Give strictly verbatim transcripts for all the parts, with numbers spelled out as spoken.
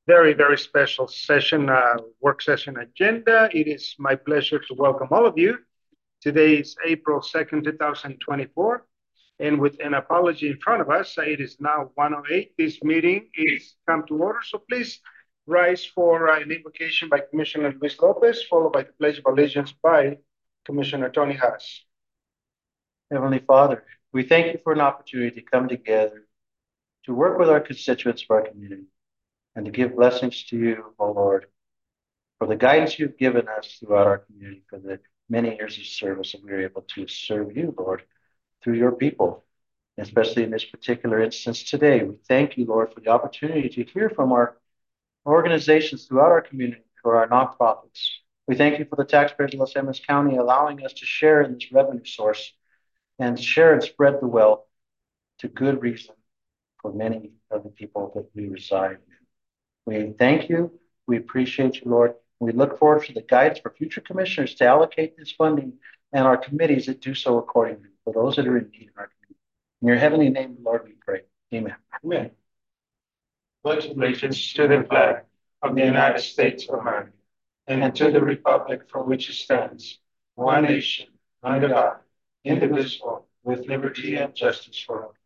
very, very special session, uh, work session agenda. It is my pleasure to welcome all of you. Today is April second, two thousand twenty-four. And with an apology in front of us, it is now one oh eight. This meeting is come to order. So please rise for uh, an invocation by Commissioner Luis Lopez, followed by the Pledge of Allegiance by Commissioner Tony Haas. Heavenly Father, we thank you for an opportunity to come together to work with our constituents of our community and to give blessings to you, O Lord, for the guidance you've given us throughout our community, for the many years of service that we were able to serve you, Lord, through your people, especially in this particular instance today. We thank you, Lord, for the opportunity to hear from our organizations throughout our community, for our nonprofits. We thank you for the taxpayers of Los Angeles County allowing us to share in this revenue source and share and spread the wealth to good reason for many of the people that we reside in. We thank you. We appreciate you, Lord. We look forward to the guidance for future commissioners to allocate this funding and our committees that do so accordingly for those that are in need in our community. In your heavenly name, Lord, we pray. Amen. Amen. Pledge allegiance to the flag of the United States of America and to the republic for which it stands, one nation, under God, indivisible, with liberty and justice for all.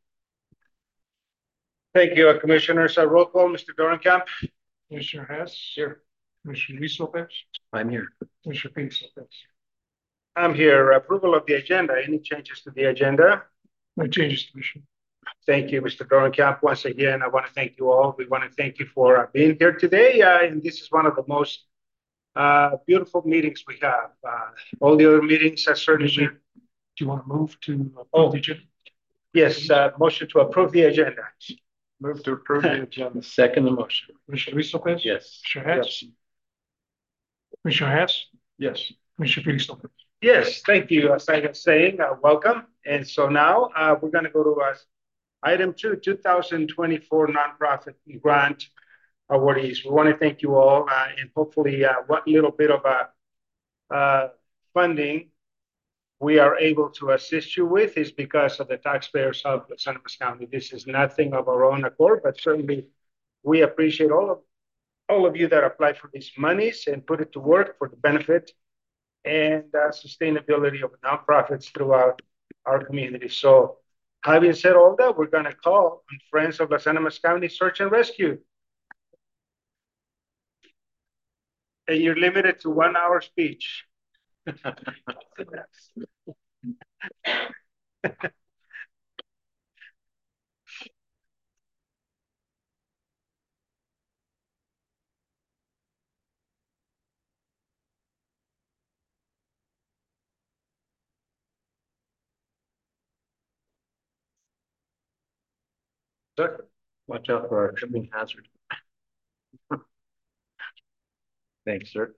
Thank you, uh, Commissioners. Uh, roll call, Mister Dorenkamp. Commissioner Hess. Here. Commissioner Luis Lopez. I'm here. Commissioner Felix Lopez. I'm here. Approval of the agenda. Any changes to the agenda? No changes, Commissioner. Thank you, Mister Dorenkamp. Once again, I want to thank you all. We want to thank you for uh, being here today. Uh, and this is one of the most uh, beautiful meetings we have. Uh, all the other meetings are certainly. Do you want to move to approve oh. the agenda? Yes, uh, motion to approve the agenda. Move to approve the agenda. Second the motion. Commissioner Luis Lopez. Yes. Commissioner Hess. Yes. Commissioner Hess. Yes. Commissioner Felix Lopez. Yes, thank you. As I was saying, uh, welcome. And so now uh, we're going to go to uh, item two, two thousand twenty-four nonprofit grant awardees. We want to thank you all, uh, and hopefully uh, what little bit of uh, uh, funding we are able to assist you with is because of the taxpayers of Los Angeles County. This is nothing of our own accord, but certainly we appreciate all of all of you that apply for these monies and put it to work for the benefit and uh, sustainability of nonprofits throughout our community. So having said all that, we're going to call on Friends of Los Angeles County Search and Rescue. And you're limited to one hour speech. Sir, watch out for our tripping hazard. Thanks, sir.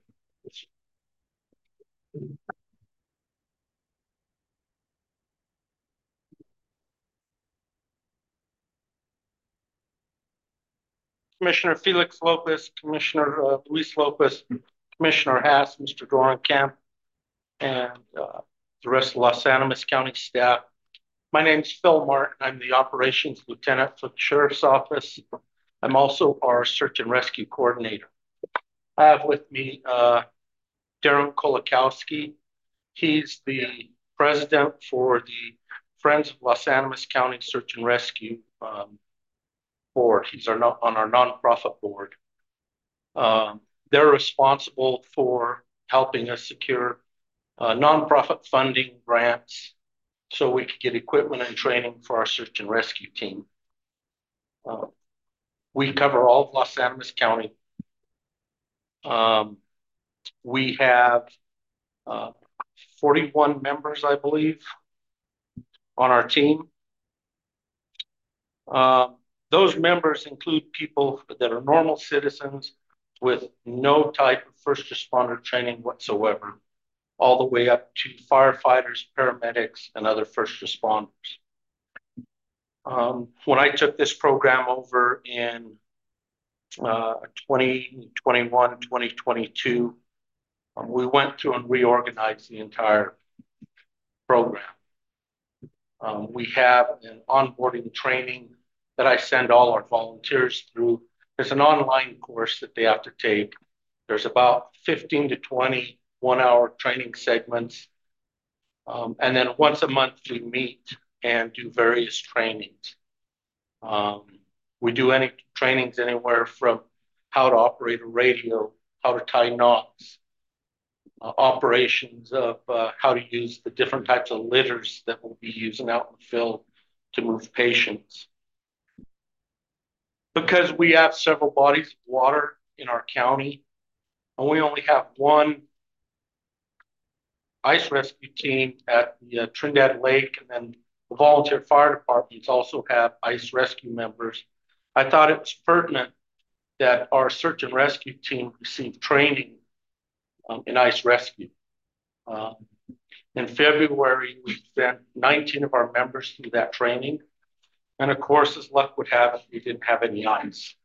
Commissioner Felix Lopez, Commissioner uh, Luis Lopez, Commissioner Haas, Mister Dorenkamp, and uh, the rest of Los Animas County staff. My name is Phil Martin. I'm the Operations Lieutenant for the Sheriff's Office. I'm also our Search and Rescue Coordinator. I have with me uh, Darren Kolakowski. He's the President for the Friends of Los Animas County Search and Rescue um, Board. He's our, on our nonprofit board. Um, they're responsible for helping us secure uh, nonprofit funding grants so we could get equipment and training for our search and rescue team. Uh, we cover all of Los Animas County. Um, we have uh, forty-one members, I believe, on our team. Um, Those members include people that are normal citizens with no type of first responder training whatsoever, all the way up to firefighters, paramedics, and other first responders. Um, when I took this program over in uh, twenty twenty-one, twenty twenty-two, um, we went through and reorganized the entire program. Um, we have an onboarding training that I send all our volunteers through There's an online course that they have to take. There's about fifteen to twenty one-hour training segments. Um, and then once a month, we meet and do various trainings. Um, we do any trainings anywhere from how to operate a radio, how to tie knots, uh, operations of uh, how to use the different types of litters that we'll be using out in the field to move patients. Because we have several bodies of water in our county, and we only have one ice rescue team at the uh, Trinidad Lake, and then the volunteer fire departments also have ice rescue members. I thought it was pertinent that our search and rescue team receive training um, in ice rescue. Um, in February, we sent nineteen of our members through that training. And of course, as luck would have it, we didn't have any ice.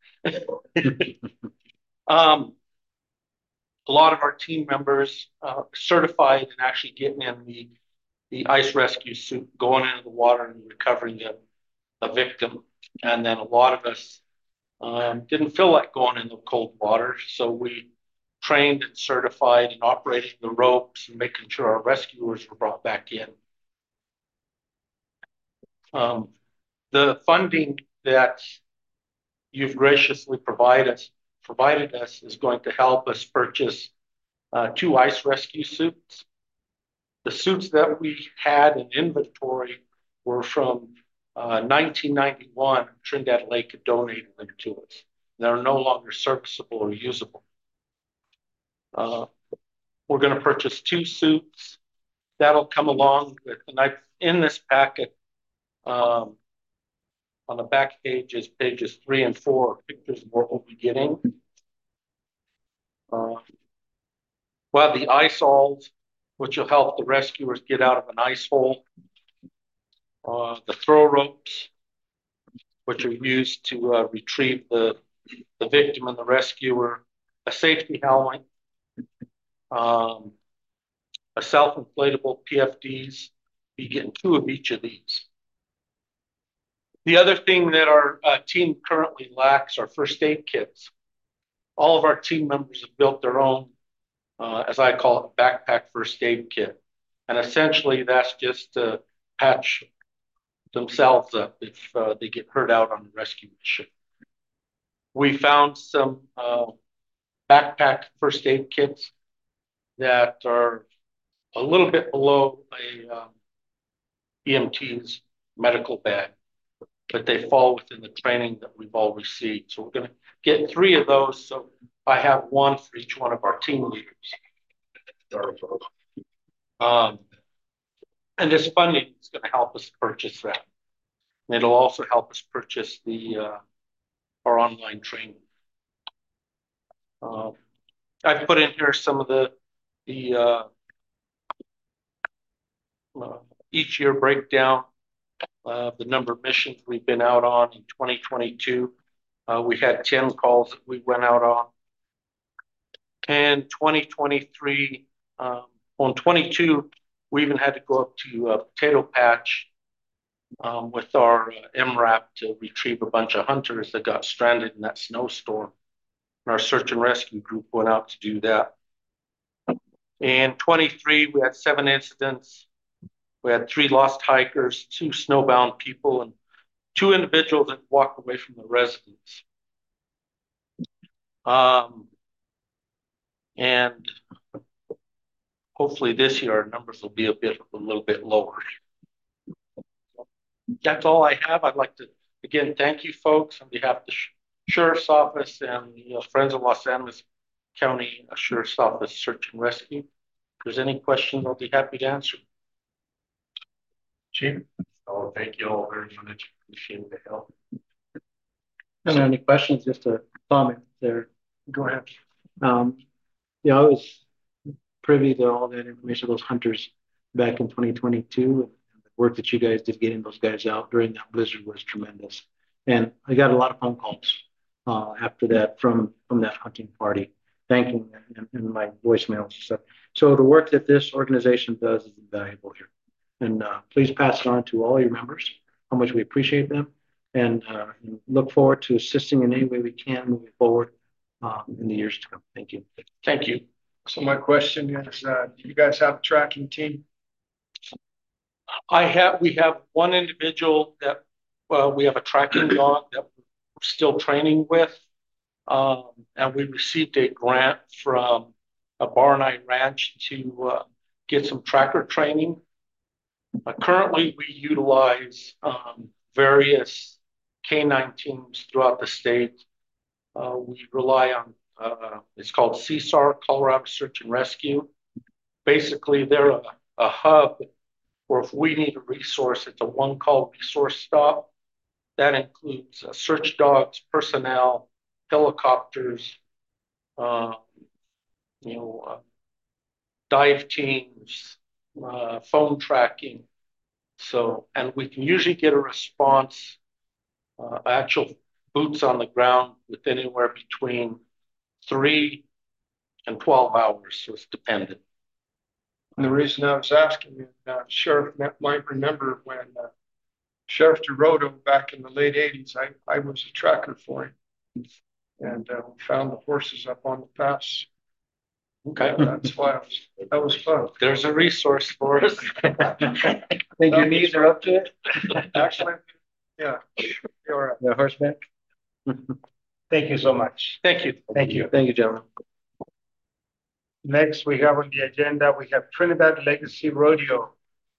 um, a lot of our team members uh, certified and actually getting in the, the ice rescue suit, going into the water and recovering a, a victim. And then a lot of us um, didn't feel like going in the cold water. So we trained and certified in operating the ropes and making sure our rescuers were brought back in. Um, the funding that you've graciously provided us, provided us is going to help us purchase uh, two ice rescue suits. The suits that we had in inventory were from uh, nineteen ninety-one. Trinidad Lake had donated them to us. They're no longer serviceable or usable. Uh, we're going to purchase two suits. That'll come along with, and I, in this packet, um, on the back pages, pages three and four, pictures of what we'll be getting. Uh, well, the ice alls, which will help the rescuers get out of an ice hole. Uh, the throw ropes, which are used to uh, retrieve the, the victim and the rescuer. A safety helmet. Um, a self-inflatable P F Ds. Be getting two of each of these. The other thing that our uh, team currently lacks are first aid kits. All of our team members have built their own, uh, as I call it, backpack first aid kit. And essentially that's just to patch themselves up if uh, they get hurt out on a rescue mission. We found some uh, backpack first aid kits that are a little bit below a um, E M T's medical bag, but they fall within the training that we've all received. So we're going to get three of those. So I have one for each one of our team leaders. Um, and this funding is going to help us purchase that. And it'll also help us purchase the uh, our online training. Uh, I've put in here some of the the uh, uh, each year breakdown of the number of missions we've been out on in twenty twenty-two. Uh, we had ten calls that we went out on. And twenty twenty-three, um, on twenty-two, we even had to go up to uh, Potato Patch um, with our uh, M RAP to retrieve a bunch of hunters that got stranded in that snowstorm. And our search and rescue group went out to do that. In twenty-three, we had seven incidents. We had three lost hikers, two snowbound people, and two individuals that walked away from the residence. Um, and hopefully this year our numbers will be a bit, a little bit lower. That's all I have. I'd like to again thank you folks on behalf of the Sheriff's Office and the uh, Friends of Los Angeles County Sheriff's Office Search and Rescue. If there's any questions, I'll be happy to answer. Chief? Oh, thank you all very much. Appreciate the help. Are there any questions? Just a comment there. Go ahead. Um, yeah, I was privy to all that information, those hunters back in twenty twenty-two. And the work that you guys did getting those guys out during that blizzard was tremendous. And I got a lot of phone calls uh, after that from, from that hunting party, thanking them and, and my voicemails and stuff. So the work that this organization does is invaluable here. And uh, please pass it on to all your members, how much we appreciate them. and, uh, and look forward to assisting in any way we can moving forward um, in the years to come. Thank you. Thank you. So my question is, uh, do you guys have a tracking team? I have, we have one individual that, well, we have a tracking dog that we're still training with. Um, and we received a grant from a Barneye Ranch to uh, get some tracker training. Uh, currently, we utilize um, various K nine teams throughout the state. Uh, we rely on, uh, it's called C S A R, Colorado Search and Rescue. Basically, they're a, a hub where if we need a resource, it's a one-call resource stop. That includes uh, search dogs, personnel, helicopters, uh, you know, uh, dive teams, uh, phone tracking. So, and we can usually get a response, uh, actual boots on the ground within anywhere between three and twelve hours. So it's dependent. And the reason I was asking you, uh, Sheriff might remember when uh, Sheriff DeRoto back in the late eighties, I, I was a tracker for him. And uh, we found the horses up on the pass. Okay. Uh, that's why I was, that was fun. There's a resource for us. I think your knees are up to it. Actually, yeah, you're right. The horseback. Thank you so much. Thank you. Thank you. Thank you, gentlemen. Next, we have on the agenda, we have Trinidad Legacy Rodeo.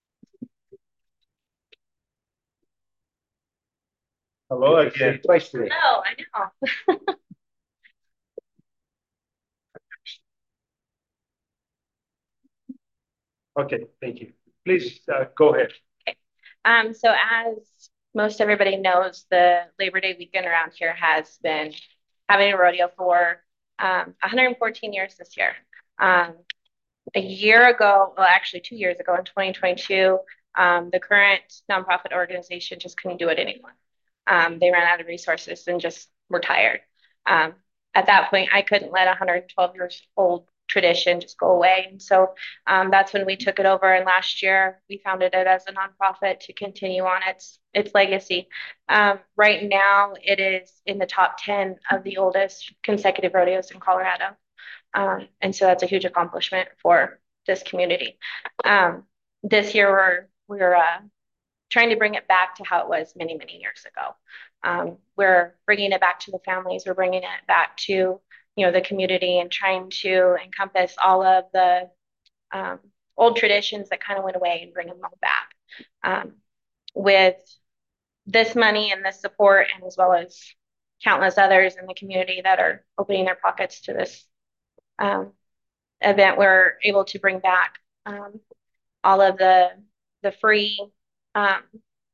Hello again. Twice today. Oh, I know. Okay, thank you. Please uh, go ahead. Um, so as most everybody knows, the Labor Day weekend around here has been having a rodeo for um, one hundred fourteen years this year. Um, a year ago, well, actually two years ago in twenty twenty-two, um, the current nonprofit organization just couldn't do it anymore. Um, they ran out of resources and just were tired. Um, at that point, I couldn't let a one hundred twelve years old tradition just go away. And so um, that's when we took it over. And last year we founded it as a nonprofit to continue on its its legacy. Um, right now it is in the top ten of the oldest consecutive rodeos in Colorado. Um, and so that's a huge accomplishment for this community. Um, this year we're, we're uh, trying to bring it back to how it was many, many years ago. Um, we're bringing it back to the families. We're bringing it back to you know, the community and trying to encompass all of the um, old traditions that kind of went away and bring them all back. Um, with this money and this support, and as well as countless others in the community that are opening their pockets to this um, event, we're able to bring back um, all of the the free um,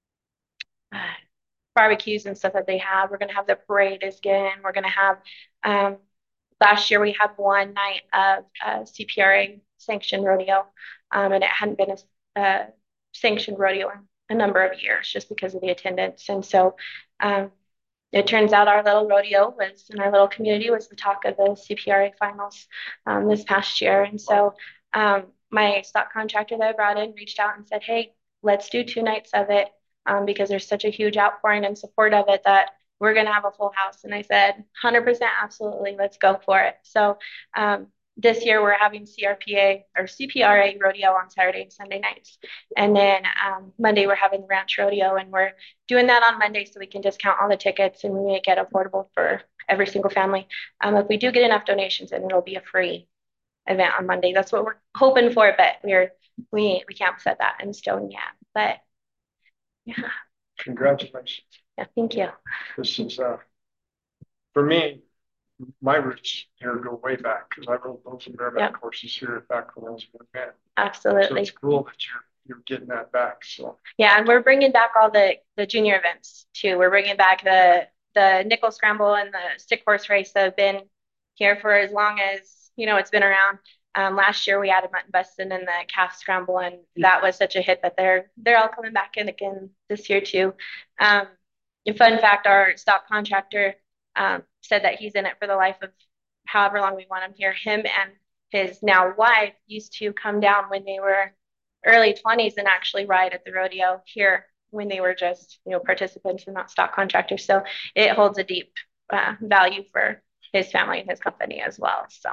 barbecues and stuff that they have. We're going to have the parade again. We're going to have um, last year we had one night of uh, C P R A sanctioned rodeo, um, and it hadn't been a, a sanctioned rodeo in a number of years just because of the attendance. And so um, it turns out our little rodeo was in our little community was the talk of the C P R A finals um, this past year. And so um, my stock contractor that I brought in reached out and said, hey, let's do two nights of it um, because there's such a huge outpouring and support of it that we're going to have a full house. And I said, one hundred percent, absolutely, let's go for it. So um, this year we're having C R P A or C P R A rodeo on Saturday and Sunday nights. And then um, Monday we're having the ranch rodeo, and we're doing that on Monday so we can discount all the tickets and we make it affordable for every single family. Um, if we do get enough donations, then it'll be a free event on Monday. That's what we're hoping for, but we're, we, we can't set that in stone yet. But yeah. Congratulations. Yeah, thank you. This is, uh, for me, my roots here go way back because I rode those and bareback yeah. horses here back when I was a man. Absolutely. So it's cool that you're you're getting that back. So yeah, and we're bringing back all the the junior events too. We're bringing back the the nickel scramble and the stick horse race that have been here for as long as you know it's been around. Um, last year we added mutton busting and the calf scramble, and that was such a hit that they're they're all coming back in again this year too. Um, and fun fact, our stock contractor um, said that he's in it for the life of however long we want him here. Him and his now wife used to come down when they were early twenties and actually ride at the rodeo here when they were just, you know, participants and not stock contractors. So it holds a deep uh, value for his family and his company as well. So.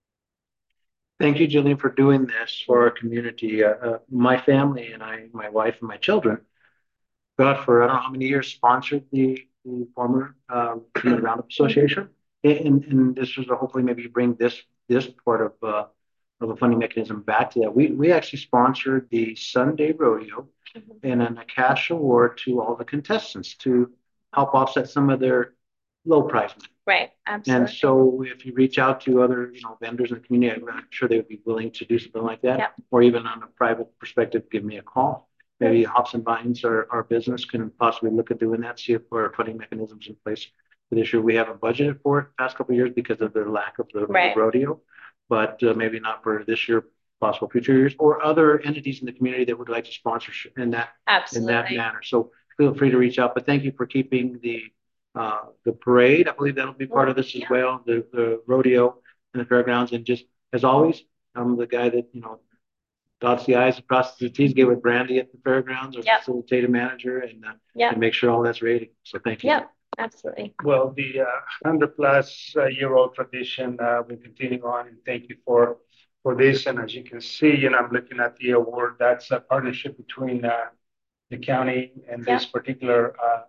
Thank you, Jillian, for doing this for our community. Uh, uh, my family and I, my wife and my children, God, for I don't know how many years, sponsored the, the former um, Roundup Association. And, and this was a, hopefully maybe bring this this part of uh, of a funding mechanism back to that. We we actually sponsored the Sunday Rodeo mm-hmm. and then a cash award to all the contestants to help offset some of their low price. Right, absolutely. And so if you reach out to other, you know, vendors in the community, I'm sure they would be willing to do something like that. Yep. Or even on a private perspective, give me a call. Maybe Hops and Vines, our, our business, can possibly look at doing that, see if there are funding mechanisms in place for this year. We haven't budgeted for it the past couple of years because of the lack of the, right. the rodeo, but uh, maybe not for this year, possible future years, or other entities in the community that would like to sponsor in that absolutely. in that manner. So feel free to reach out. But thank you for keeping the uh, the parade. I believe that'll be part of this yeah. as well. The the rodeo and the fairgrounds, and just as always, I'm the guy that you know. Dots the I's and crosses the T's, get with Brandy at the fairgrounds or yep. facilitator manager and, uh, yep. and make sure all that's ready. So thank you. Yeah, absolutely. Well, the uh, one hundred plus uh, year old tradition uh, will continue on, and thank you for for this. And as you can see, you know, I'm looking at the award. That's a partnership between uh, the county and this yep. particular uh,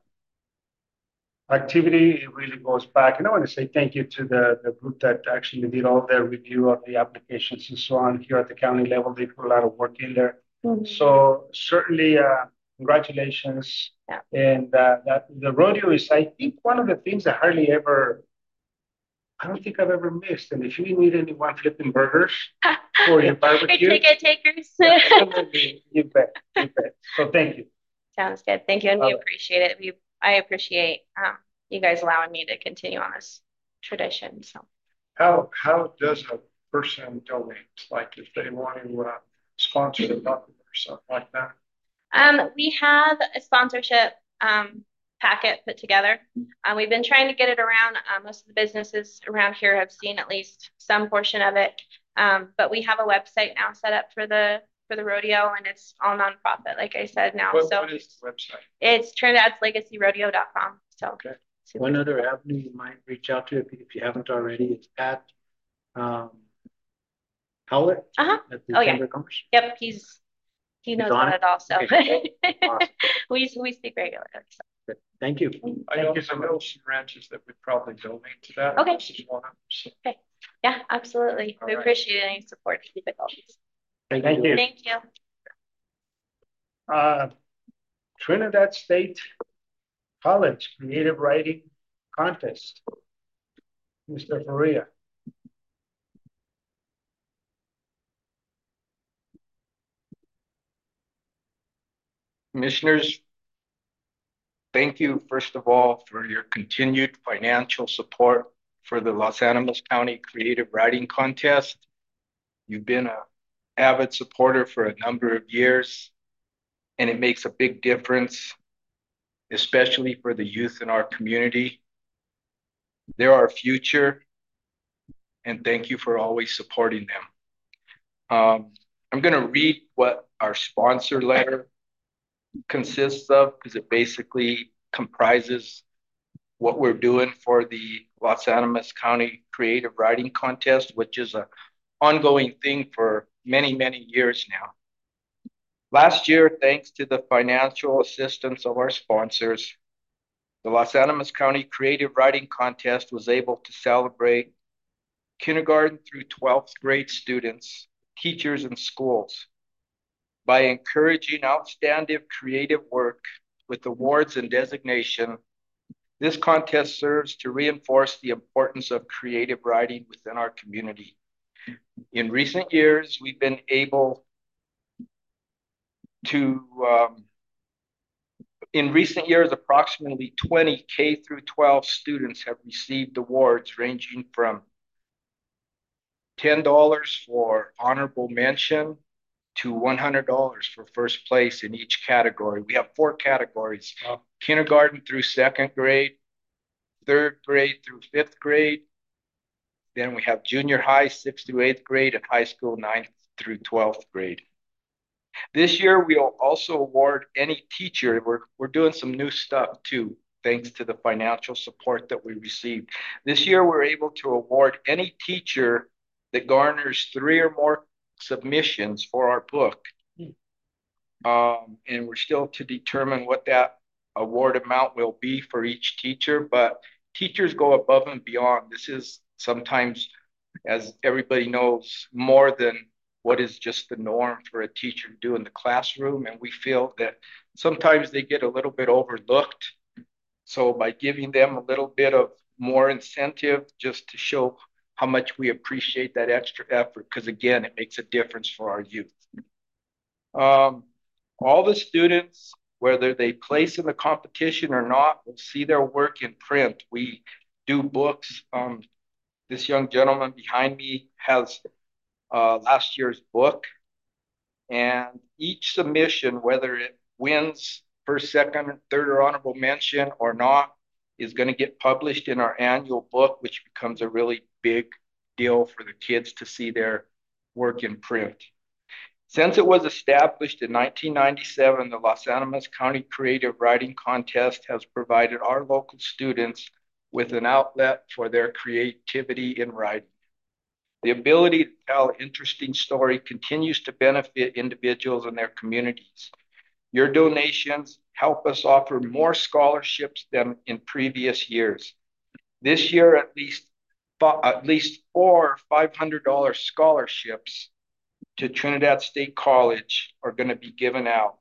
activity. It really goes back. And I want to say thank you to the, the group that actually did all their review of the applications and so on here at the county level. They put a lot of work in there. Mm-hmm. So certainly, uh, congratulations. Yeah. And uh, that the rodeo is, I think, one of the things that hardly ever, I don't think I've ever missed. And if you need anyone flipping burgers for your barbecue, ticket takers. you bet, you bet. So thank you. Sounds good. Thank you. And we uh, appreciate it. We I appreciate um, you guys allowing me to continue on this tradition. So, how how does a person donate? Like if they want to uh, sponsor a document or something like that? Um, we have a sponsorship um, packet put together. Um, we've been trying to get it around. Uh, most of the businesses around here have seen at least some portion of it. Um, but we have a website now set up for the for the rodeo, and it's all nonprofit, like I said now. What, so what is the website? It's Trinidad's Legacy Rodeo dot com. So okay. One other avenue you might reach out to if, if you haven't already is Pat um, Howlett uh-huh. at the oh, Chamber yeah. of Commerce. Yep, he's he knows about it, it all. So okay. Awesome. we we speak regularly. So. Good. Thank you. I know some some ranches that would probably donate to that. Okay. This is one of them, so. Okay. Yeah, absolutely. All we right. appreciate any support to keep it going. Thank, Thank you. you. Thank you. Uh, Trinidad State College Creative Writing Contest. Mister Faria. Commissioners, thank you, first of all, for your continued financial support for the Los Animas County Creative Writing Contest. You've been an avid supporter for a number of years, and it makes a big difference, especially for the youth in our community. They're our future, and thank you for always supporting them. Um, I'm going to read what our sponsor letter consists of, because it basically comprises what we're doing for the Los Animas County Creative Writing Contest, which is an ongoing thing for many, many years now. Last year, thanks to the financial assistance of our sponsors, the Los Animas County Creative Writing Contest was able to celebrate kindergarten through twelfth grade students, teachers, and schools by encouraging outstanding creative work with awards and designation. This contest serves to reinforce the importance of creative writing within our community. In recent years, we've been able to, um, in recent years, approximately twenty K through twelve students have received awards ranging from ten dollars for honorable mention to one hundred dollars for first place in each category. We have four categories: wow. Kindergarten through second grade, third grade through fifth grade. Then we have junior high, sixth through eighth grade, and high school, ninth through twelfth grade. This year, we'll also award any teacher. We're, we're doing some new stuff too, thanks to the financial support that we received. This year, we're able to award any teacher that garners three or more submissions for our book. Um, and we're still to determine what that award amount will be for each teacher, but teachers go above and beyond. This is sometimes, as everybody knows, more than what is just the norm for a teacher to do in the classroom. And we feel that sometimes they get a little bit overlooked. So by giving them a little bit of more incentive just to show how much we appreciate that extra effort, because again, it makes a difference for our youth. Um, all the students, whether they place in the competition or not, will see their work in print. We do books. Um, this young gentleman behind me has uh, last year's book, and each submission, whether it wins first, second, third, or honorable mention or not, is going to get published in our annual book, which becomes a really big deal for the kids to see their work in print. Since it was established in nineteen ninety-seven, the Los Animas County Creative Writing Contest has provided our local students with an outlet for their creativity in writing. The ability to tell an interesting story continues to benefit individuals and their communities. Your donations help us offer more scholarships than in previous years. This year, at least, at least four five hundred dollar scholarships to Trinidad State College are going to be given out.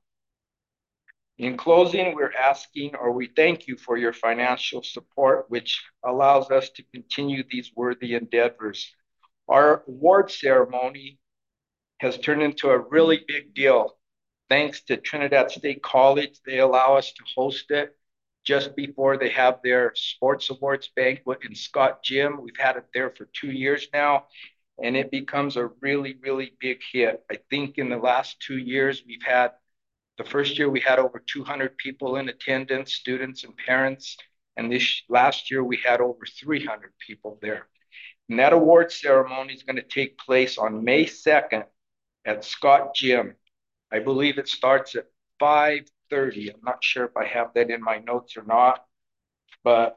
In closing, we're asking, or we thank you for your financial support, which allows us to continue these worthy endeavors. Our award ceremony has turned into a really big deal. Thanks to Trinidad State College, they allow us to host it just before they have their sports awards banquet in Scott Gym. We've had it there for two years now, and it becomes a really, really big hit. I think in the last two years, we've had, the first year we had over two hundred people in attendance, students and parents, and this last year we had over three hundred people there. And that award ceremony is going to take place on May second at Scott Gym. I believe it starts at five thirty. I'm not sure if I have that in my notes or not, but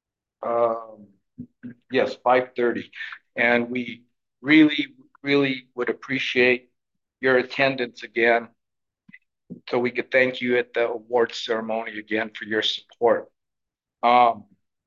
um, yes, five thirty. And we really, really would appreciate your attendance again, so we could thank you at the awards ceremony again for your support. Um,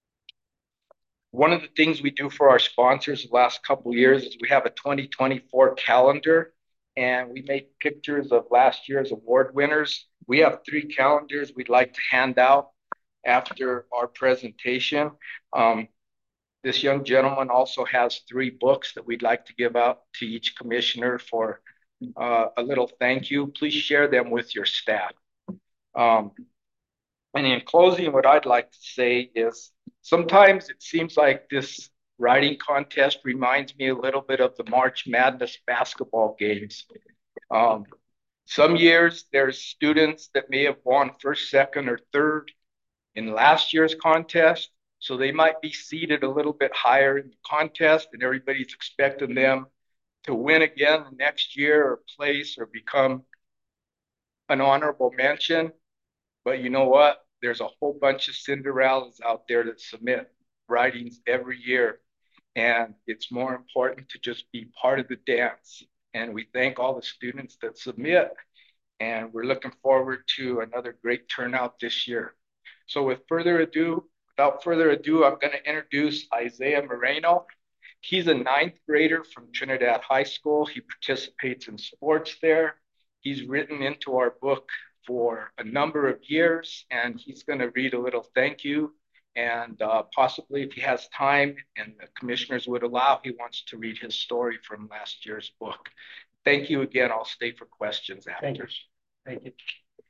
one of the things we do for our sponsors the last couple of years is we have a twenty twenty-four calendar, and we make pictures of last year's award winners. We have three calendars we'd like to hand out after our presentation. Um, this young gentleman also has three books that we'd like to give out to each commissioner for uh, a little thank you. Please share them with your staff. Um, and in closing, what I'd like to say is sometimes it seems like this writing contest reminds me a little bit of the March Madness basketball games. Um, some years there's students that may have won first, second, or third in last year's contest, so they might be seated a little bit higher in the contest, and everybody's expecting them to win again the next year or place or become an honorable mention. But you know what? There's a whole bunch of Cinderellas out there that submit writings every year. And it's more important to just be part of the dance. And we thank all the students that submit. And we're looking forward to another great turnout this year. So with further ado, without further ado, I'm going to introduce Isaiah Moreno. He's a ninth grader from Trinidad High School. He participates in sports there. He's written into our book for a number of years, and he's going to read a little thank you. And uh, possibly, if he has time and the commissioners would allow, he wants to read his story from last year's book. Thank you again. I'll stay for questions after. Thank you. Thank you.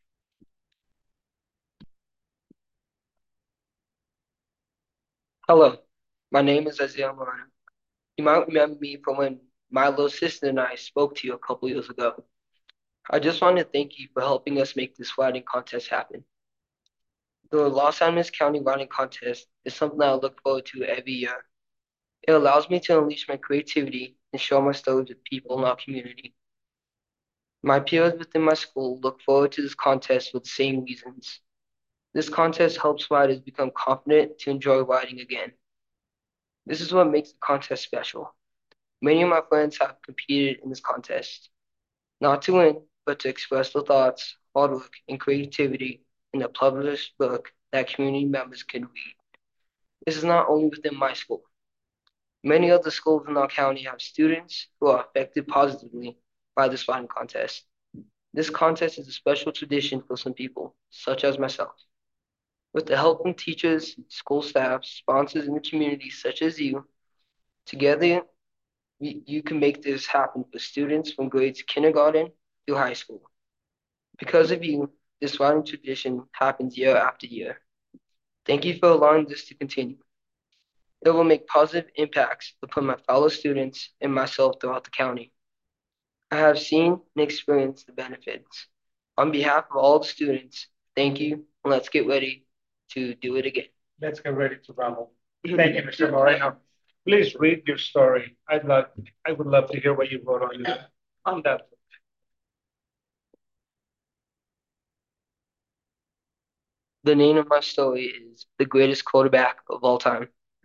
Hello, my name is Isaiah Moreno. You might remember me from when my little sister and I spoke to you a couple years ago. I just want to thank you for helping us make this writing contest happen. The Los Animas County Writing Contest is something I look forward to every year. It allows me to unleash my creativity and share my stories with people in our community. My peers within my school look forward to this contest for the same reasons. This contest helps riders become confident to enjoy riding again. This is what makes the contest special. Many of my friends have competed in this contest, not to win, but to express their thoughts, hard work, and creativity in a published book that community members can read. This is not only within my school. Many other schools in our county have students who are affected positively by this riding contest. This contest is a special tradition for some people, such as myself. With the help from teachers, school staff, sponsors in the community such as you, together you, you can make this happen for students from grades kindergarten through high school. Because of you, this riding tradition happens year after year. Thank you for allowing this to continue. It will make positive impacts upon my fellow students and myself throughout the county. I have seen and experienced the benefits. On behalf of all the students, thank you, and let's get ready to do it again. Let's get ready to rumble. Thank you, Mister Moreno. Please read your story. I'd love, I would love to hear what you wrote on that, on that. The name of my story is The Greatest Quarterback of All Time.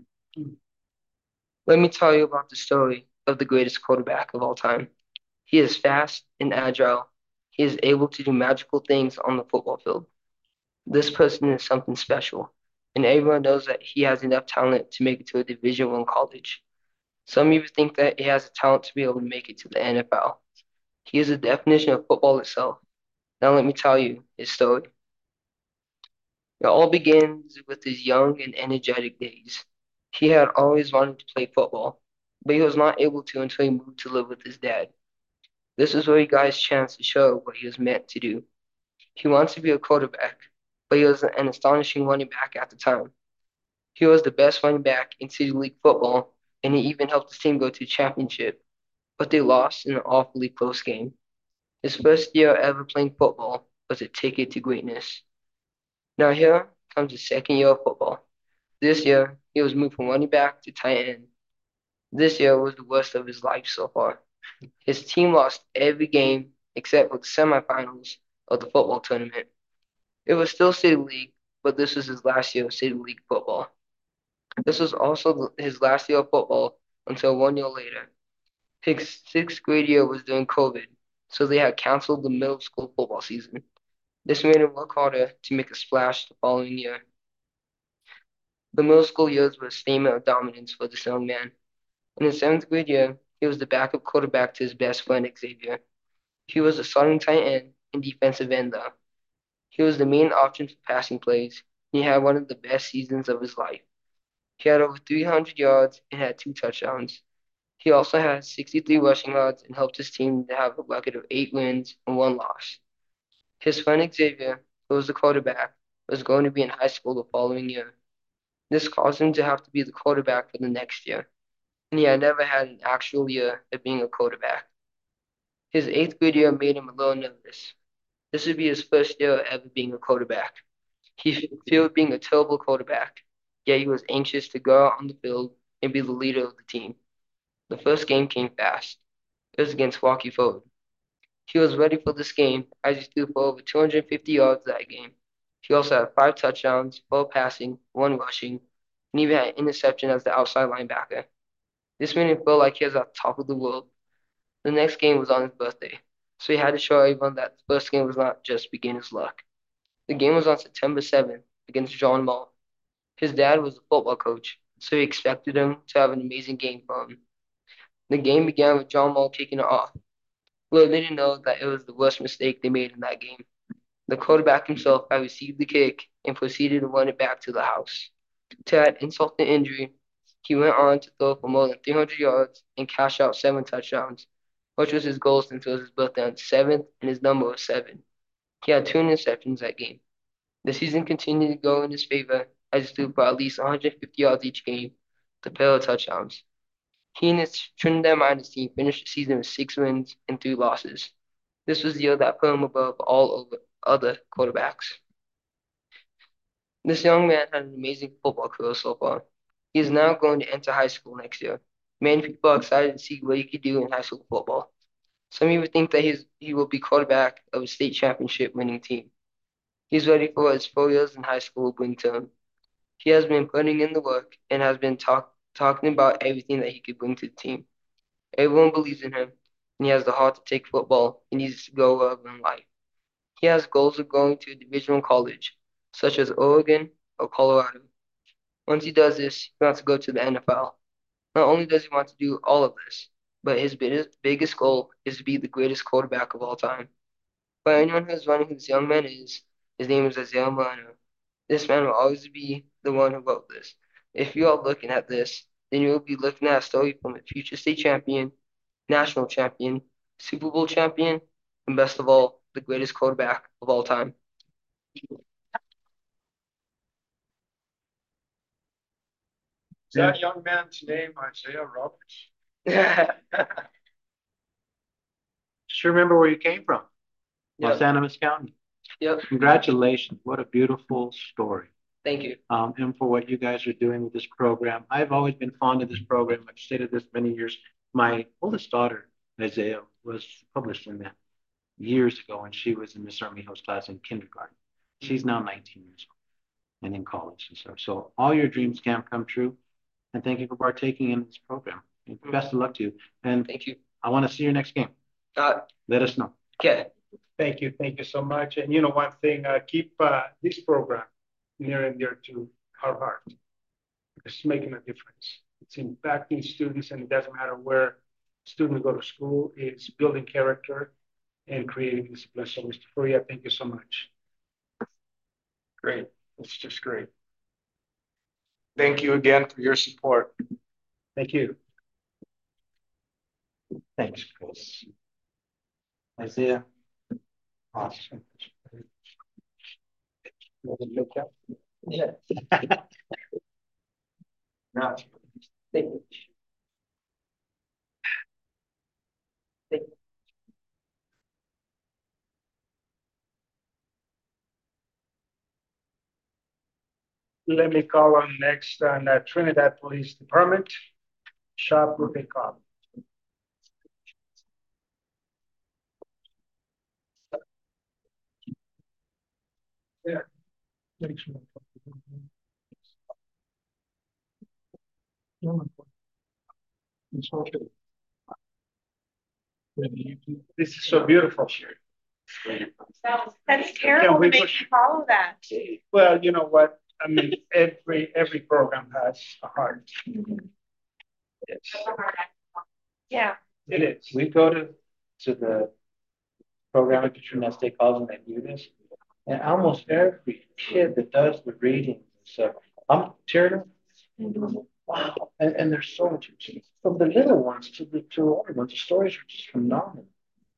Let me tell you about the story of the greatest quarterback of all time. He is fast and agile. He is able to do magical things on the football field. This person is something special, and everyone knows that he has enough talent to make it to a Division One college. Some even think that he has the talent to be able to make it to the N F L. He is the definition of football itself. Now let me tell you his story. It all begins with his young and energetic days. He had always wanted to play football, but he was not able to until he moved to live with his dad. This is where he got his chance to show what he was meant to do. He wants to be a quarterback, but he was an astonishing running back at the time. He was the best running back in City League football, and he even helped his team go to championship, but they lost in an awfully close game. His first year ever playing football was a ticket to greatness. Now here comes his second year of football. This year, he was moved from running back to tight end. This year was the worst of his life so far. His team lost every game except for the semifinals of the football tournament. It was still City League, but this was his last year of City League football. This was also his last year of football until one year later. His sixth grade year was during COVID, so they had canceled the middle school football season. This made him work harder to make a splash the following year. The middle school years were a statement of dominance for this young man. In his seventh grade year, he was the backup quarterback to his best friend Xavier. He was a starting tight end and defensive end though. He was the main option for passing plays. He had one of the best seasons of his life. He had over three hundred yards and had two touchdowns. He also had sixty-three rushing yards and helped his team to have a record of eight wins and one loss. His friend Xavier, who was the quarterback, was going to be in high school the following year. This caused him to have to be the quarterback for the next year, and he had never had an actual year of being a quarterback. His eighth grade year made him a little nervous. This would be his first year ever being a quarterback. He feared being a terrible quarterback, yet he was anxious to go out on the field and be the leader of the team. The first game came fast. It was against Rocky Ford. He was ready for this game as he threw for over two hundred fifty yards that game. He also had five touchdowns, four passing, one rushing, and even had an interception as the outside linebacker. This made him feel like he was at the top of the world. The next game was on his birthday, so he had to show everyone that the first game was not just beginner's luck. The game was on September seventh against John Mull. His dad was a football coach, so he expected him to have an amazing game for him. The game began with John Mull kicking it off. Little did he know that it was the worst mistake they made in that game. The quarterback himself had received the kick and proceeded to run it back to the house. To add insult to injury, he went on to throw for more than three hundred yards and cash out seven touchdowns, which was his goal since it was his birthday on seventh and his number was seven. He had two interceptions that game. The season continued to go in his favor as he threw for at least one hundred fifty yards each game, the pair of touchdowns. He and his Trinidad Miners team finished the season with six wins and three losses. This was the year that put him above all over other quarterbacks. This young man had an amazing football career so far. He is now going to enter high school next year. Many people are excited to see what he could do in high school football. Some even think that he's he will be quarterback of a state championship winning team. He's ready for what his four years in high school will bring to him. He has been putting in the work and has been talk, talking about everything that he could bring to the team. Everyone believes in him, and he has the heart to take football and needs to go wherever in life. He has goals of going to a divisional college, such as Oregon or Colorado. Once he does this, he wants to go to the N F L. Not only does he want to do all of this, but his biggest, biggest goal is to be the greatest quarterback of all time. For anyone who's wondering who this young man is, his name is Isaiah Milano. This man will always be the one who wrote this. If you are looking at this, then you will be looking at a story from a future state champion, national champion, Super Bowl champion, and best of all, the greatest quarterback of all time. Is that young man's name Isaiah Roberts? Sure remember where you came from. Los Yep. Animas County. Yep. Congratulations. What a beautiful story. Thank you. Um, and for what you guys are doing with this program. I've always been fond of this program. I've stated this many years. My oldest daughter, Isaiah, was published in that years ago when she was in Miss Armijo's class in kindergarten. She's now nineteen years old and in college and stuff. So all your dreams can come true. And thank you for partaking in this program. And best of luck to you. And Thank you. I want to see your next game. Uh, Let us know. okay. Thank you. Thank you so much. And you know, one thing, uh, keep uh, this program near and dear to our heart. It's making a difference. It's impacting students, and it doesn't matter where students go to school. It's building character and creating discipline. So, Mister Furia, thank you so much. Great. It's just great. Thank you again for your support. Thank you. Thanks, Chris. Isaiah. Awesome. Yeah. Now, Thank you. Thank you. Let me call on next on uh, Trinidad Police Department, Shop Ruben Cobb. Yeah. This is so beautiful. That's terrible to we make push- you follow that. Well, you know what? I mean, every every program has a heart. Yes, Yeah. it is. we go to, to the program at Trinidad State College and they do this. And almost every kid that does the reading, so I'm tearing up. Wow. And, and there's so much, from the little ones to the to older ones, the stories are just phenomenal.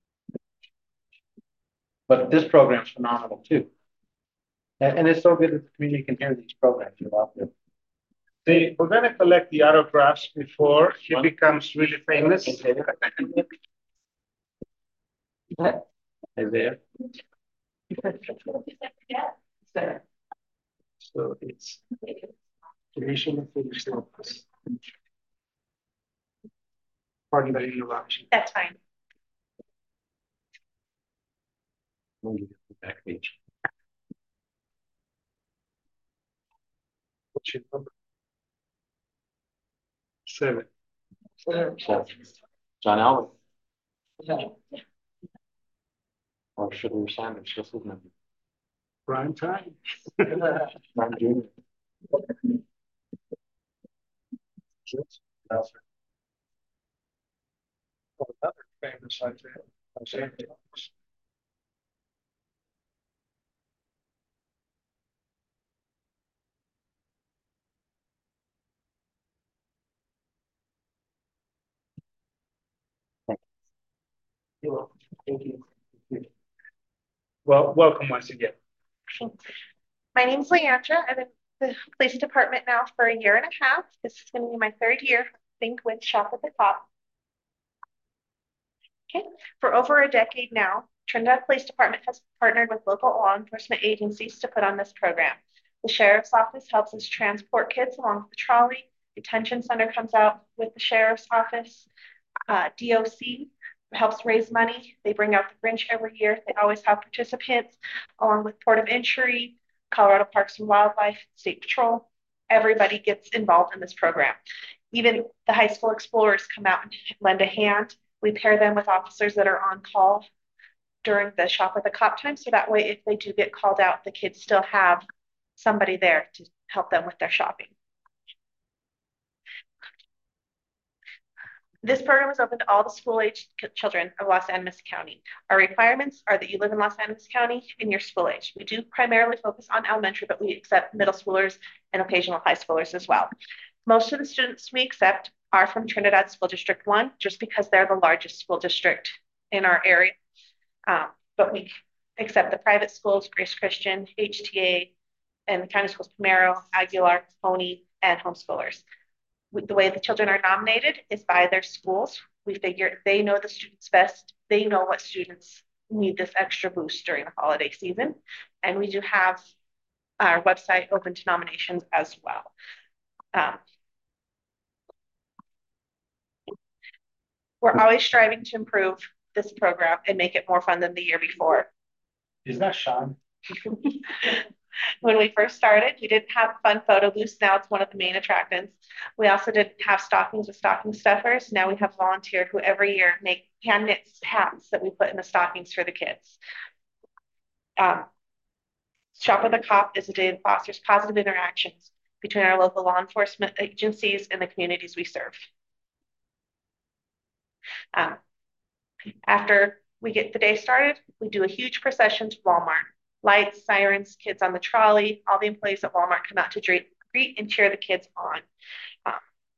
But this program's phenomenal too. And, and it's so good that the community can hear these programs throughout the. See, we're gonna collect the autographs before he becomes really famous. Isaiah. So it's creation of the service. Pardon the interruption. That's fine. We'll give you the back page. What's your number? Seven. So, John Allen. Or Sugar Sandwich, this is number. Prime time. Ron Junior Another famous Isaiah. Isaiah Thomas. You're welcome. Thank you. Well, welcome once again. My name's Leandra. I've been in the police department now for a year and a half. This is going to be my third year, I think, with Shop at the Top. Okay, for over a decade now, Trinidad Police Department has partnered with local law enforcement agencies to put on this program. The Sheriff's Office helps us transport kids along with the trolley. Detention Center comes out with the Sheriff's Office. Uh, D O C helps raise money. They bring out the Grinch every year. They always have participants, along with Port of Entry, Colorado Parks and Wildlife, State Patrol. Everybody gets involved in this program. Even the high school explorers come out and lend a hand. We pair them with officers that are on call during the shop with the cop time. So that way, if they do get called out, the kids still have somebody there to help them with their shopping. This program is open to all the school-age children of Los Animas County. Our requirements are that you live in Los Animas County and you're school age. We do primarily focus on elementary, but we accept middle schoolers and occasional high schoolers as well. Most of the students we accept are from Trinidad School District one, just because they're the largest school district in our area. Um, but we accept the private schools, Grace Christian, H T A, and the county schools, Primero, Aguilar, Pony, and homeschoolers. The way the children are nominated is by their schools. We figure they know the students best. They know what students need this extra boost during the holiday season. And we do have our website open to nominations as well. Um, we're always striving to improve this program and make it more fun than the year before. Is that Sean? When we first started, we didn't have a fun photo booth. Now it's one of the main attractions. We also didn't have stockings with stocking stuffers. Now we have volunteers who every year make hand knit hats that we put in the stockings for the kids. Um, Shop with a Cop is a day that fosters positive interactions between our local law enforcement agencies and the communities we serve. Um, after we get the day started, we do a huge procession to Walmart. Lights, sirens, kids on the trolley, all the employees at Walmart come out to greet, greet and cheer the kids on. Um,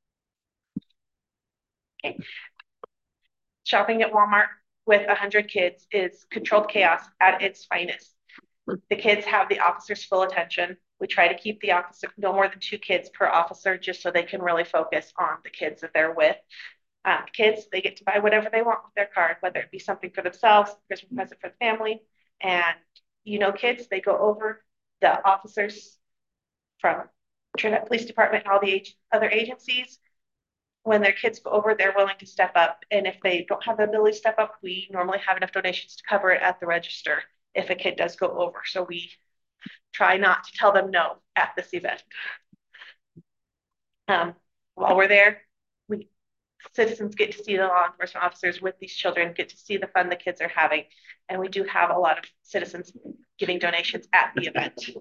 okay. Shopping at Walmart with one hundred kids is controlled chaos at its finest. The kids have the officer's full attention. We try to keep the officer no more than two kids per officer, just so they can really focus on the kids that they're with. Um, kids, they get to buy whatever they want with their card, whether it be something for themselves, Christmas present for the family, and you know, kids, they go over the officers from Trinidad Police Department and all the age, other agencies. When their kids go over, they're willing to step up. And if they don't have the ability to step up, we normally have enough donations to cover it at the register if a kid does go over. So we try not to tell them no at this event. Um, while we're there, we citizens get to see the law enforcement officers with these children, get to see the fun the kids are having. And we do have a lot of citizens giving donations at the event.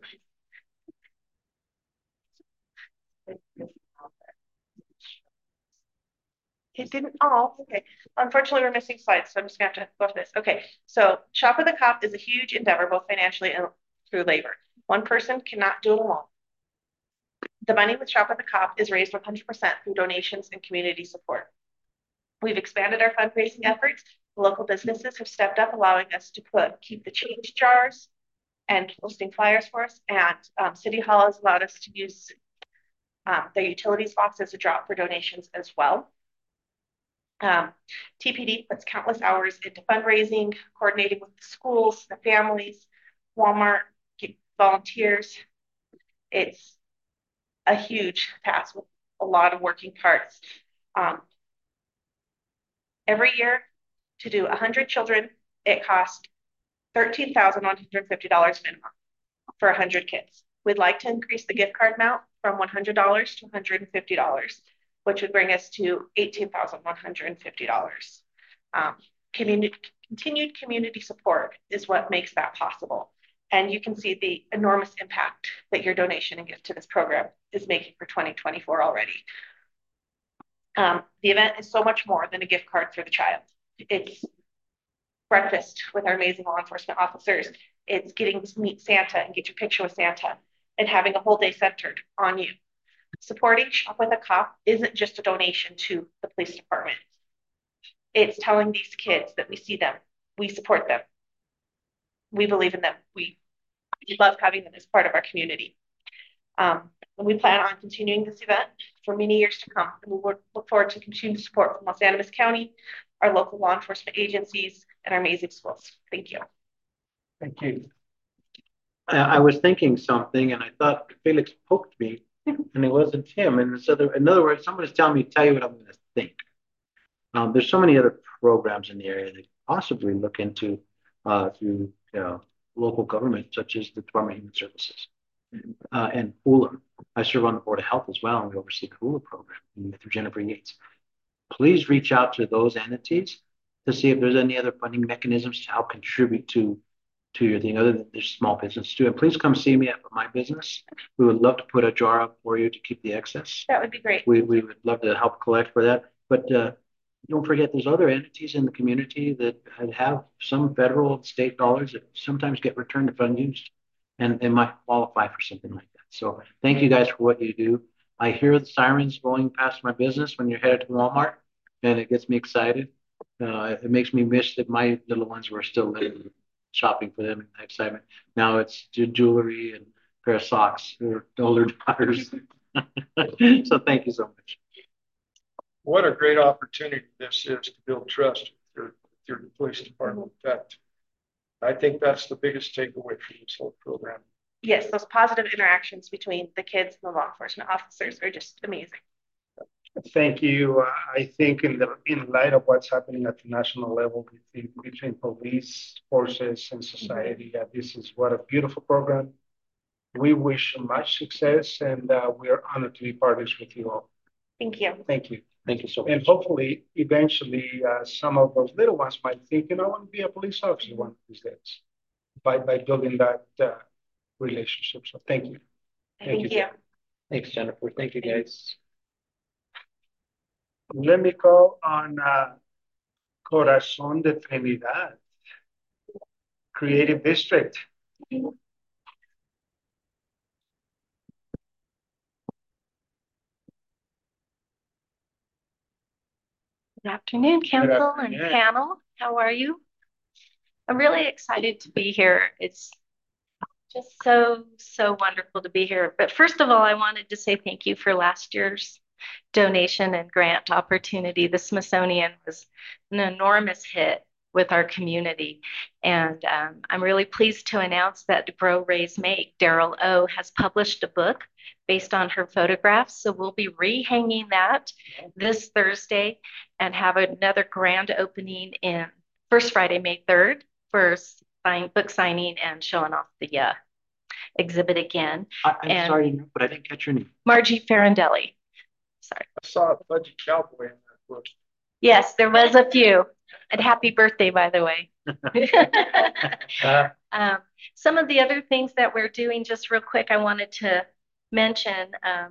It didn't, oh, okay. Unfortunately, we're missing slides, so I'm just gonna have to go through this. Okay, so Shop with a Cop is a huge endeavor, both financially and through labor. One person cannot do it alone. The money with Shop with a Cop is raised one hundred percent through donations and community support. We've expanded our fundraising efforts. Local businesses have stepped up, allowing us to put keep the change jars and posting flyers for us. And um, City Hall has allowed us to use um, their utilities box as a drop for donations as well. Um, T P D puts countless hours into fundraising, coordinating with the schools, the families, Walmart, volunteers. It's a huge task with a lot of working parts. Um, every year to do one hundred children, it costs thirteen thousand one hundred fifty dollars minimum for one hundred kids. We'd like to increase the gift card amount from one hundred dollars to one hundred fifty dollars, which would bring us to eighteen thousand one hundred fifty dollars. Um, community, continued community support is what makes that possible. And you can see the enormous impact that your donation and gift to this program is making for twenty twenty-four already. Um, the event is so much more than a gift card for the child. It's breakfast with our amazing law enforcement officers. It's getting to meet Santa and get your picture with Santa and having a whole day centered on you. Supporting Shop with a Cop isn't just a donation to the police department. It's telling these kids that we see them, we support them, we believe in them, we love having them as part of our community. Um, and we plan on continuing this event for many years to come. And we look forward to continued support from Los Animas County, our local law enforcement agencies, and our amazing schools. Thank you. Thank you. I, I was thinking something, and I thought Felix poked me, and it wasn't him. And so, there, in other words, somebody's telling me to tell you what I'm going to think. Um, there's so many other programs in the area that possibly look into uh, through you know, local government, such as the Department of Human Services uh, and H U L A. I serve on the Board of Health as well, and we oversee the H U L A program through Jennifer Yates. Please reach out to those entities to see if there's any other funding mechanisms to help contribute to to your thing other than there's small business too. And please come see me at my business. We would love to put a jar up for you to keep the excess. That would be great. We, we would love to help collect for that. But uh, don't forget, there's other entities in the community that have some federal and state dollars that sometimes get returned if unused, and they might qualify for something like that. So thank you guys for what you do. I hear the sirens going past my business when you're headed to Walmart, and it gets me excited. Uh, it makes me wish that my little ones were still living, shopping for them and excitement. Now it's jewelry and a pair of socks for older daughters. So thank you so much. What a great opportunity this is to build trust with your, with your police department. That I think that's the biggest takeaway from this whole program. Yes, those positive interactions between the kids and the law enforcement officers are just amazing. Thank you. Uh, I think in the in light of what's happening at the national level between, between police forces and society, mm-hmm. uh, this is what a beautiful program. We wish you much success, and uh, we are honored to be partners with you all. Thank you. Thank you. Thank you so much. And hopefully, eventually, uh, some of those little ones might think, you know, I want to be a police officer one of these days by, by building that uh, relationship. So thank you. Thank, thank you. you. Thanks, Jennifer. Thank you, guys. Let me call on uh, Corazón de Trinidad, Creative District. Good afternoon, council Good afternoon. and panel. How are you? I'm really excited to be here. It's just so, so wonderful to be here. But first of all, I wanted to say thank you for last year's donation and grant opportunity. The Smithsonian was an enormous hit with our community. And um, I'm really pleased to announce that Grow, Raise, Make, Daryl O has published a book based on her photographs. So we'll be rehanging that this Thursday and have another grand opening in first Friday, May third for sign, book signing and showing off the uh, exhibit again. I, I'm and sorry, but I didn't catch your name. Margie Farandelli. Sorry. I saw a Fudgy Cowboy in that book. Yes, there was a few. And happy birthday, by the way. um, some of the other things that we're doing, just real quick, I wanted to mention. Um,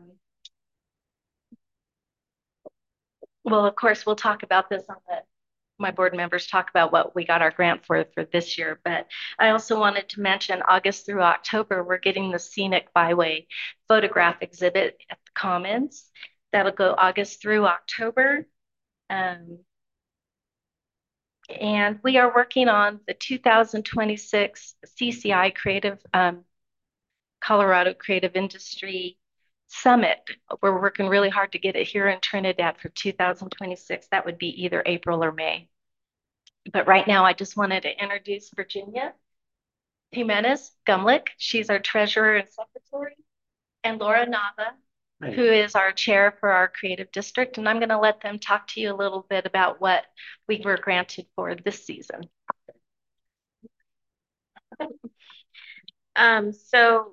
well, of course, we'll talk about this on the, my board members talk about what we got our grant for for this year. But I also wanted to mention August through October, we're getting the Scenic Byway photograph exhibit at the Commons. That'll go August through October. Um, and we are working on the two thousand twenty-six C C I Creative, um, Colorado Creative Industry Summit. We're working really hard to get it here in Trinidad for two thousand twenty-six. That would be either April or May. But right now, I just wanted to introduce Virginia Jimenez Gumlick. She's our treasurer and secretary, and Laura Nava, Right. who is our chair for our creative district. And I'm going to let them talk to you a little bit about what we were granted for this season. Um, so,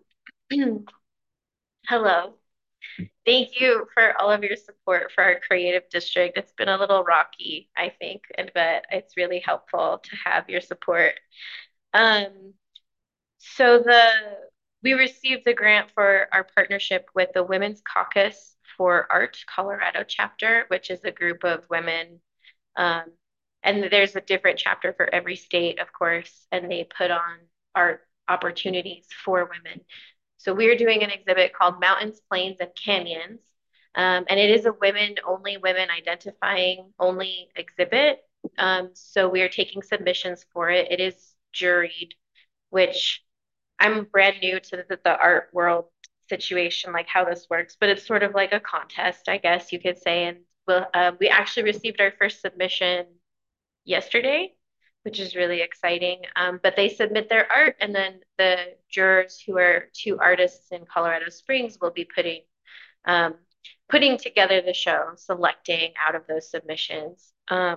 hello. Thank you for all of your support for our creative district. It's been a little rocky, I think, but it's really helpful to have your support. Um, so the We received the grant for our partnership with the Women's Caucus for Art Colorado chapter, which is a group of women. Um, and there's a different chapter for every state, of course, and they put on art opportunities for women. So we're doing an exhibit called Mountains, Plains, and Canyons. Um, and it is a women only, women identifying only exhibit. Um, so we are taking submissions for it. It is juried, which I'm brand new to the, the art world situation, like how this works, but it's sort of like a contest, I guess you could say. And we'll, uh, we actually received our first submission yesterday, which is really exciting. Um, but they submit their art, and then the jurors, who are two artists in Colorado Springs, will be putting um, putting together the show, selecting out of those submissions. Um,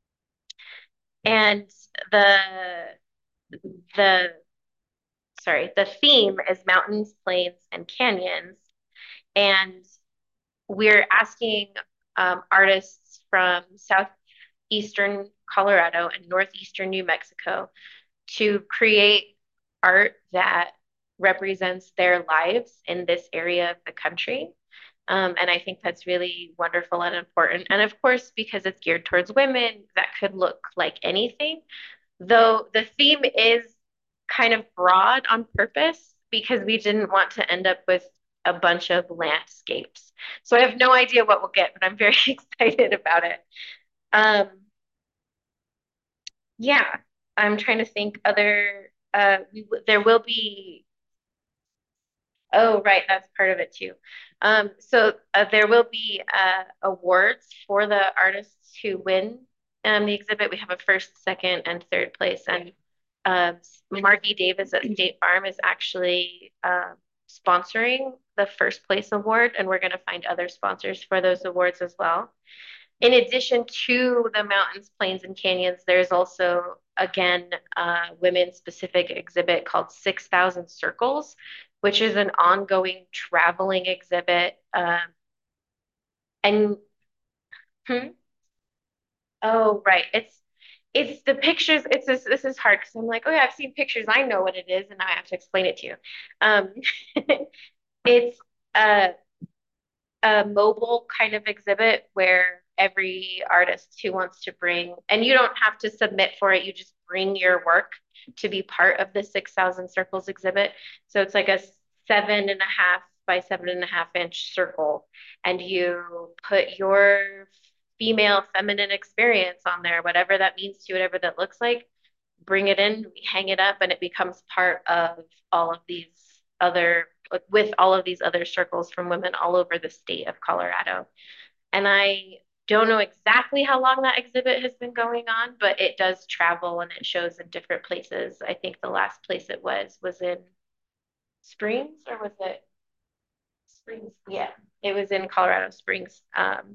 and the the sorry, the theme is mountains, plains, and canyons. And we're asking um, artists from southeastern Colorado and northeastern New Mexico to create art that represents their lives in this area of the country. Um, and I think that's really wonderful and important. And of course, because it's geared towards women, that could look like anything, though the theme is kind of broad on purpose because we didn't want to end up with a bunch of landscapes. So I have no idea what we'll get, but I'm very excited about it. Um, yeah, I'm trying to think other, uh, we, there will be, oh, right, that's part of it too. Um, so uh, there will be uh, awards for the artists who win um, the exhibit. We have a first, second, and third place. And uh, Margie Davis at State Farm is actually uh, sponsoring the first place award, and we're going to find other sponsors for those awards as well. In addition to the mountains, plains, and canyons, there's also, again, a women-specific exhibit called six thousand Circles, which is an ongoing traveling exhibit. Um, and, hmm? Oh, right. It's it's the pictures. It's this, this is hard because I'm like, oh yeah, I've seen pictures. I know what it is, and now I have to explain it to you. Um, it's a, a mobile kind of exhibit where every artist who wants to bring, and you don't have to submit for it, you just bring your work to be part of the six thousand Circles exhibit. So it's like a seven and a half by seven and a half inch circle, and you put your female feminine experience on there, whatever that means to you, whatever that looks like, bring it in, we hang it up, and it becomes part of all of these other, with all of these other circles from women all over the state of Colorado. And I don't know exactly how long that exhibit has been going on, but it does travel and it shows in different places. I think the last place it was was in Springs, or was it Springs? Yeah, it was in Colorado Springs. Um,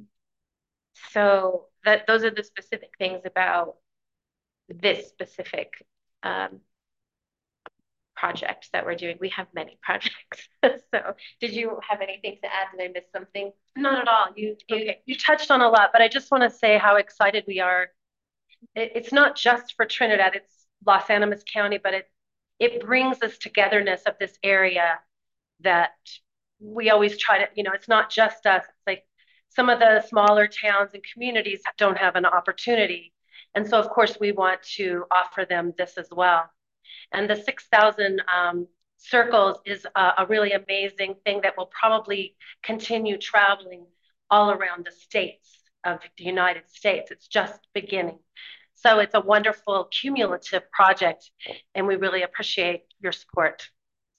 so that those are the specific things about this specific um, project that we're doing. We have many projects. So did you have anything to add? Did I miss something? Not at all. You, you, okay. You touched on a lot, but I just want to say how excited we are. It, it's not just for Trinidad, it's Los Animas County, but it, it brings this togetherness of this area that we always try to, you know, it's not just us. It's like some of the smaller towns and communities don't have an opportunity. And so, of course, we want to offer them this as well. And the six thousand um, Circles is a, a really amazing thing that will probably continue traveling all around the states of the United States. It's just beginning. So it's a wonderful cumulative project, and we really appreciate your support.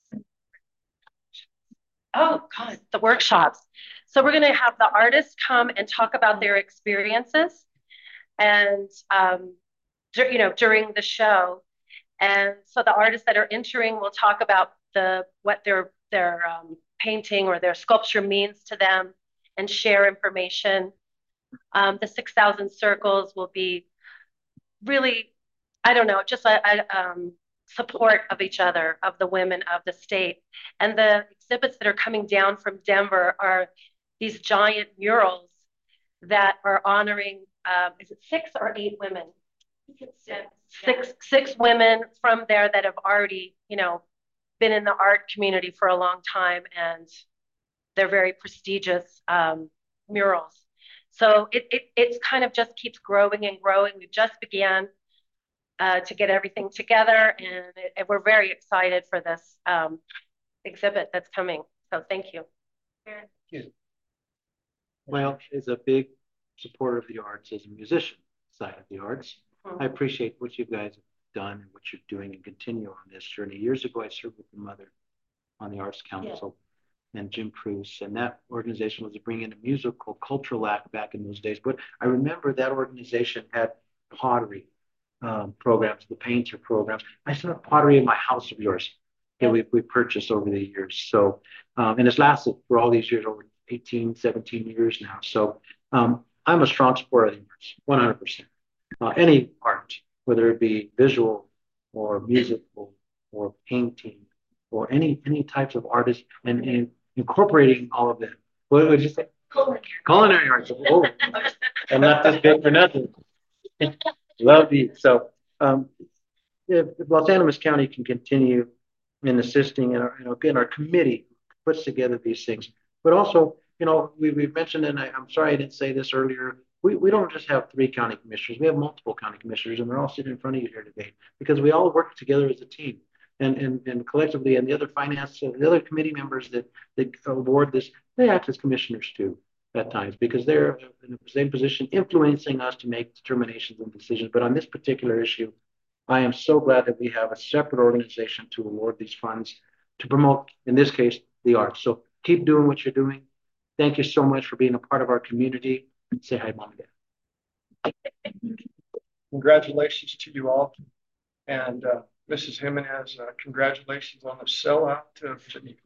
Oh, God, the workshops. So we're going to have the artists come and talk about their experiences and, um, you know, during the show. And so the artists that are entering will talk about the what their their um, painting or their sculpture means to them and share information. Um, the six thousand Circles will be really, I don't know, just a, a um, support of each other, of the women of the state. And the exhibits that are coming down from Denver are these giant murals that are honoring, um, is it six or eight women? Six, six women from there that have already, you know, been in the art community for a long time, and they're very prestigious um, murals. So it, it it's kind of just keeps growing and growing. We've just began uh, to get everything together, and it, we're very excited for this um, exhibit that's coming. So thank you. Thank you. Well, as a big supporter of the arts, as a musician side of the arts, I appreciate what you guys have done and what you're doing and continue on this journey. Years ago, I served with your mother on the Arts Council yeah. and Jim Pruce, and that organization was to bring in a musical cultural act back in those days. But I remember that organization had pottery um, programs, the painter programs. I still have pottery in my house of yours that we, we purchased over the years. So, um, and it's lasted for all these years, over eighteen, seventeen years now. So um, I'm a strong supporter of the arts, one hundred percent. Uh, any art, whether it be visual or musical or painting or any any types of artists, and, and incorporating all of them. What would you say? Culinary. Culinary arts. Oh, I'm not this big for nothing. Love you. So, um, if, if Los Animas County can continue in assisting in our, you know, again, our committee puts together these things, but also, you know, we, we've mentioned, and I, I'm sorry I didn't say this earlier, we, we don't just have three county commissioners, we have multiple county commissioners, and they're all sitting in front of you here today because we all work together as a team. And, and, and collectively, and the other finance, uh, the other committee members that, that award this, they act as commissioners too at times because they're in the same position influencing us to make determinations and decisions. But on this particular issue, I am so glad that we have a separate organization to award these funds to promote, in this case, the arts. So keep doing what you're doing. Thank you so much for being a part of our community. Say hi, Mom and Dad. Congratulations to you all. And uh, Missus Jimenez, uh, congratulations on the sellout of Geneva.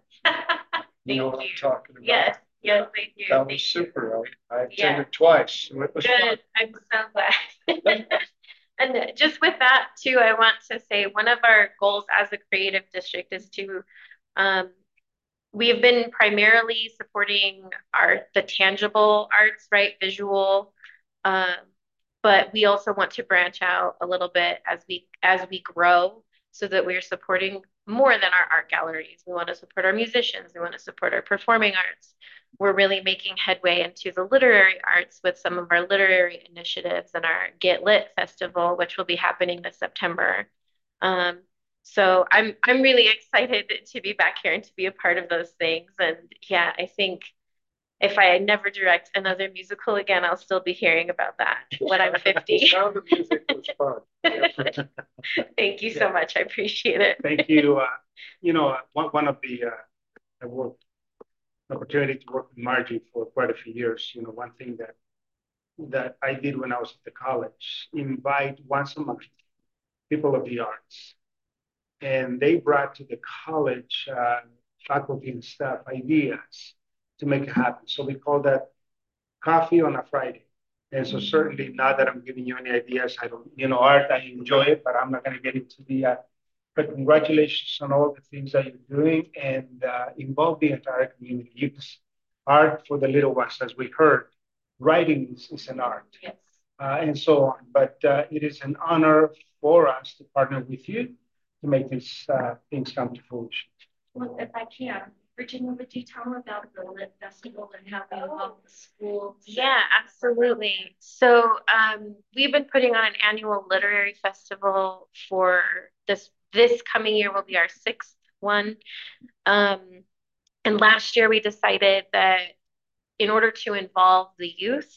You know what I'm talking about. Yes, yes, thank you. That Thank was you. super. I, I attended Yeah. twice. So it was fun. Good. I'm so glad. And just with that too, I want to say one of our goals as a creative district is to, um, we have been primarily supporting art, the tangible arts, right, visual, um, but we also want to branch out a little bit as we as we grow, so that we're supporting more than our art galleries. We want to support our musicians. We want to support our performing arts. We're really making headway into the literary arts with some of our literary initiatives and our Get Lit Festival, which will be happening this September. Um, so I'm I'm really excited to be back here and to be a part of those things. And yeah, I think if I never direct another musical again, I'll still be hearing about that when I'm fifty. The Sound of Music was fun. Thank you so Yeah. much. I appreciate it. Thank you. Uh, you know, one, one of the, uh, I worked, opportunity to work with Margie for quite a few years. You know, one thing that, that I did when I was at the college, invite once a month people of the arts. And they brought to the college uh, faculty and staff ideas to make it happen. So we call that coffee on a Friday. And so certainly not that I'm giving you any ideas. I don't, you know, art, I enjoy it, but I'm not going to get into the, uh, but congratulations on all the things that you're doing and uh, involve the entire community. Use art for the little ones, as we heard. Writing is, is an art. Yes. Uh, and so on. But uh, it is an honor for us to partner with you to make these uh, things come to fruition. Well, if I can, Virginia, would you tell them about the Lit Festival and how we involve the schools? Yeah, absolutely. So um, we've been putting on an annual literary festival for this, this coming year will be our sixth one. Um, and last year we decided that in order to involve the youth,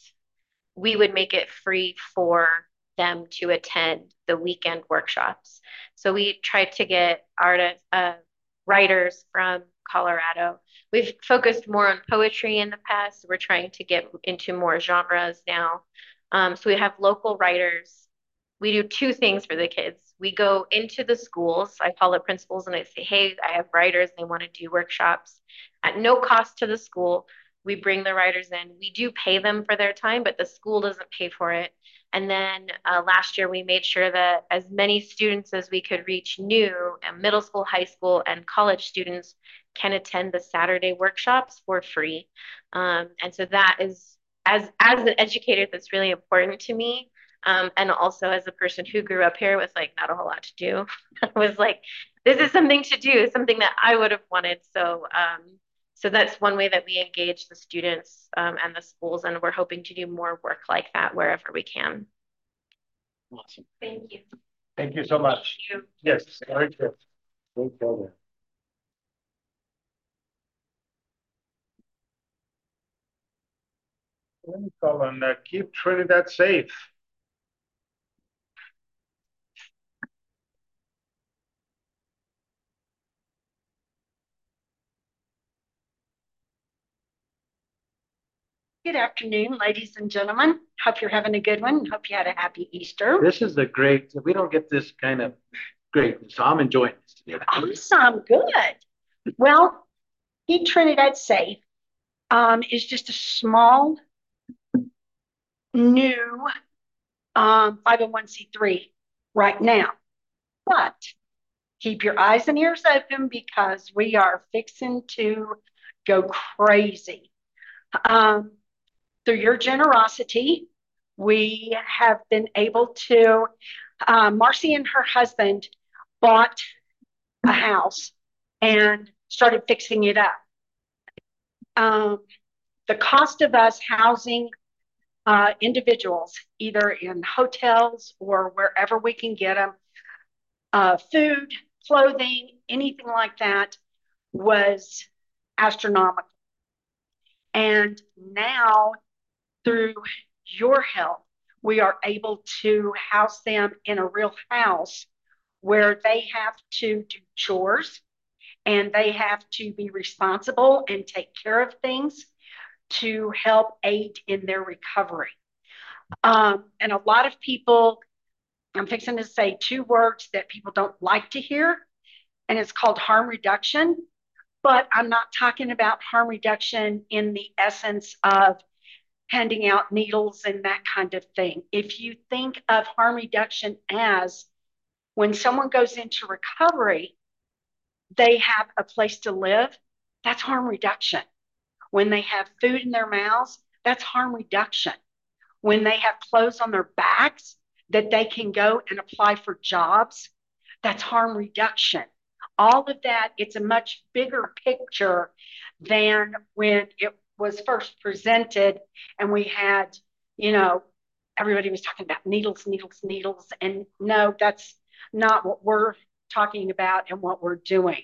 we would make it free for them to attend the weekend workshops. So we tried to get artists, uh, writers from Colorado. We've focused more on poetry in the past. We're trying to get into more genres now. Um, so we have local writers. We do two things for the kids. We go into the schools. I call it principals and I say, hey, I have writers and they want to do workshops at no cost to the school. We bring the writers in. We do pay them for their time, but the school doesn't pay for it. And then uh, last year, we made sure that as many students as we could reach new and middle school, high school, and college students can attend the Saturday workshops for free. Um, and so that is, as, as an educator, that's really important to me. Um, and also as a person who grew up here with like not a whole lot to do, I was like, this is something to do, something that I would have wanted. So, um, So that's one way that we engage the students um, and the schools, and we're hoping to do more work like that wherever we can. Awesome. Thank you. Thank you so much. Thank you. Yes, very good. Great program. Let me call on uh, Keep Trinidad Safe. Good afternoon, ladies and gentlemen. Hope you're having a good one. Hope you had a happy Easter. This is the great, we don't get this kind of great, so I'm enjoying this today. Awesome, good. Well, Keep Trinidad Safe um, is just a small new um, five oh one c three right now. But keep your eyes and ears open because we are fixing to go crazy. Um, through your generosity, we have been able to, uh, Marcy and her husband bought a house and started fixing it up. Um, the cost of us housing uh, individuals, either in hotels or wherever we can get them, uh, food, clothing, anything like that, was astronomical. And now, through your help, we are able to house them in a real house where they have to do chores and they have to be responsible and take care of things to help aid in their recovery. Um, and a lot of people, I'm fixing to say two words that people don't like to hear, and it's called harm reduction. But I'm not talking about harm reduction in the essence of handing out needles and that kind of thing. If you think of harm reduction as when someone goes into recovery, they have a place to live, that's harm reduction. When they have food in their mouths, that's harm reduction. When they have clothes on their backs that they can go and apply for jobs, that's harm reduction. All of that, it's a much bigger picture than when it was first presented and we had, you know, everybody was talking about needles, needles, needles. And no, that's not what we're talking about and what we're doing.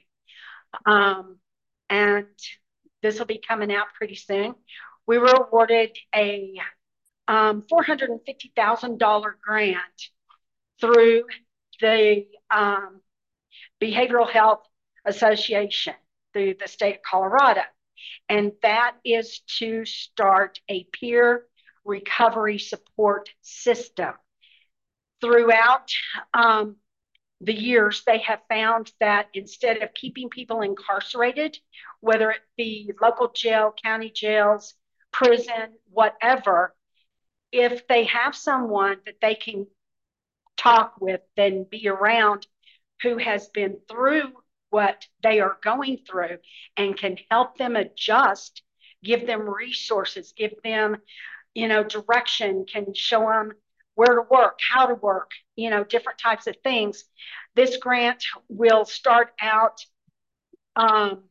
Um, and this will be coming out pretty soon. We were awarded a um, four hundred fifty thousand dollars grant through the um, Behavioral Health Association through the state of Colorado. And that is to start a peer recovery support system. Throughout um, the years, they have found that instead of keeping people incarcerated, whether it be local jail, county jails, prison, whatever, if they have someone that they can talk with and be around who has been through what they are going through and can help them adjust, give them resources, give them, you know, direction, can show them where to work, how to work, you know, different types of things. This grant will start out, um,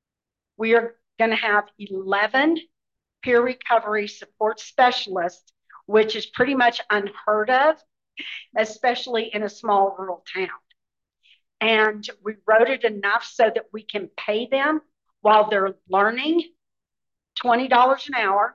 we are going to have eleven peer recovery support specialists, which is pretty much unheard of, especially in a small rural town. And we wrote it enough so that we can pay them while they're learning twenty dollars an hour.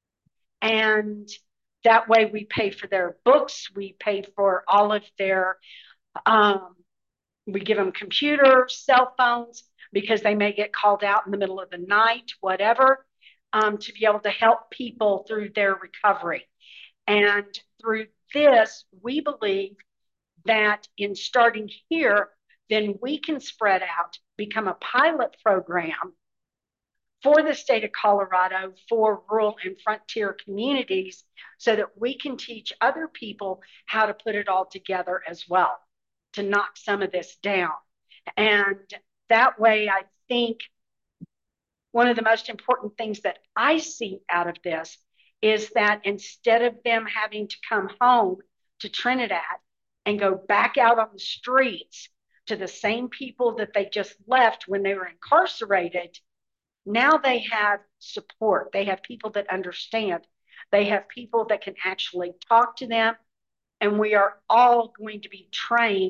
And that way we pay for their books, we pay for all of their, um, we give them computers, cell phones, because they may get called out in the middle of the night, whatever, um, to be able to help people through their recovery. And through this, we believe that in starting here, then we can spread out, become a pilot program for the state of Colorado, for rural and frontier communities, so that we can teach other people how to put it all together as well, to knock some of this down. And that way, I think one of the most important things that I see out of this is that instead of them having to come home to Trinidad and go back out on the streets to the same people that they just left when they were incarcerated, now they have support. They have people that understand. They have people that can actually talk to them. And we are all going to be trained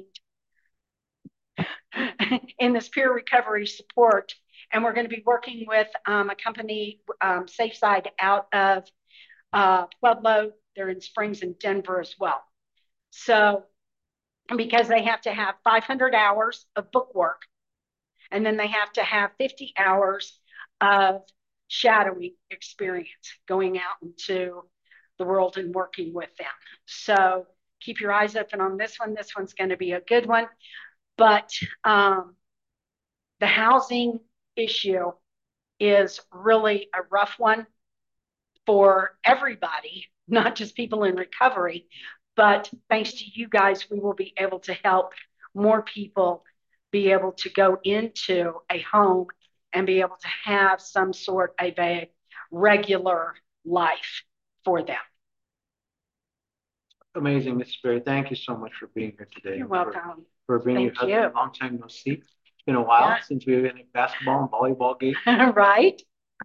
in this peer recovery support. And we're going to be working with um, a company, um, SafeSide, out of uh, Pueblo. They're in Springs and Denver as well. So, because they have to have five hundred hours of book work, and then they have to have fifty hours of shadowing experience going out into the world and working with them. So keep your eyes open on this one. This one's going to be a good one. But um, the housing issue is really a rough one for everybody not just people in recovery, but thanks to you guys, we will be able to help more people be able to go into a home and be able to have some sort of a regular life for them. Amazing, Miz Berry. Thank you so much for being here today. You're welcome. For, for bringing your Thank husband. you. A long time no see. It's been a while Yeah. since we've been at basketball and volleyball games. Right.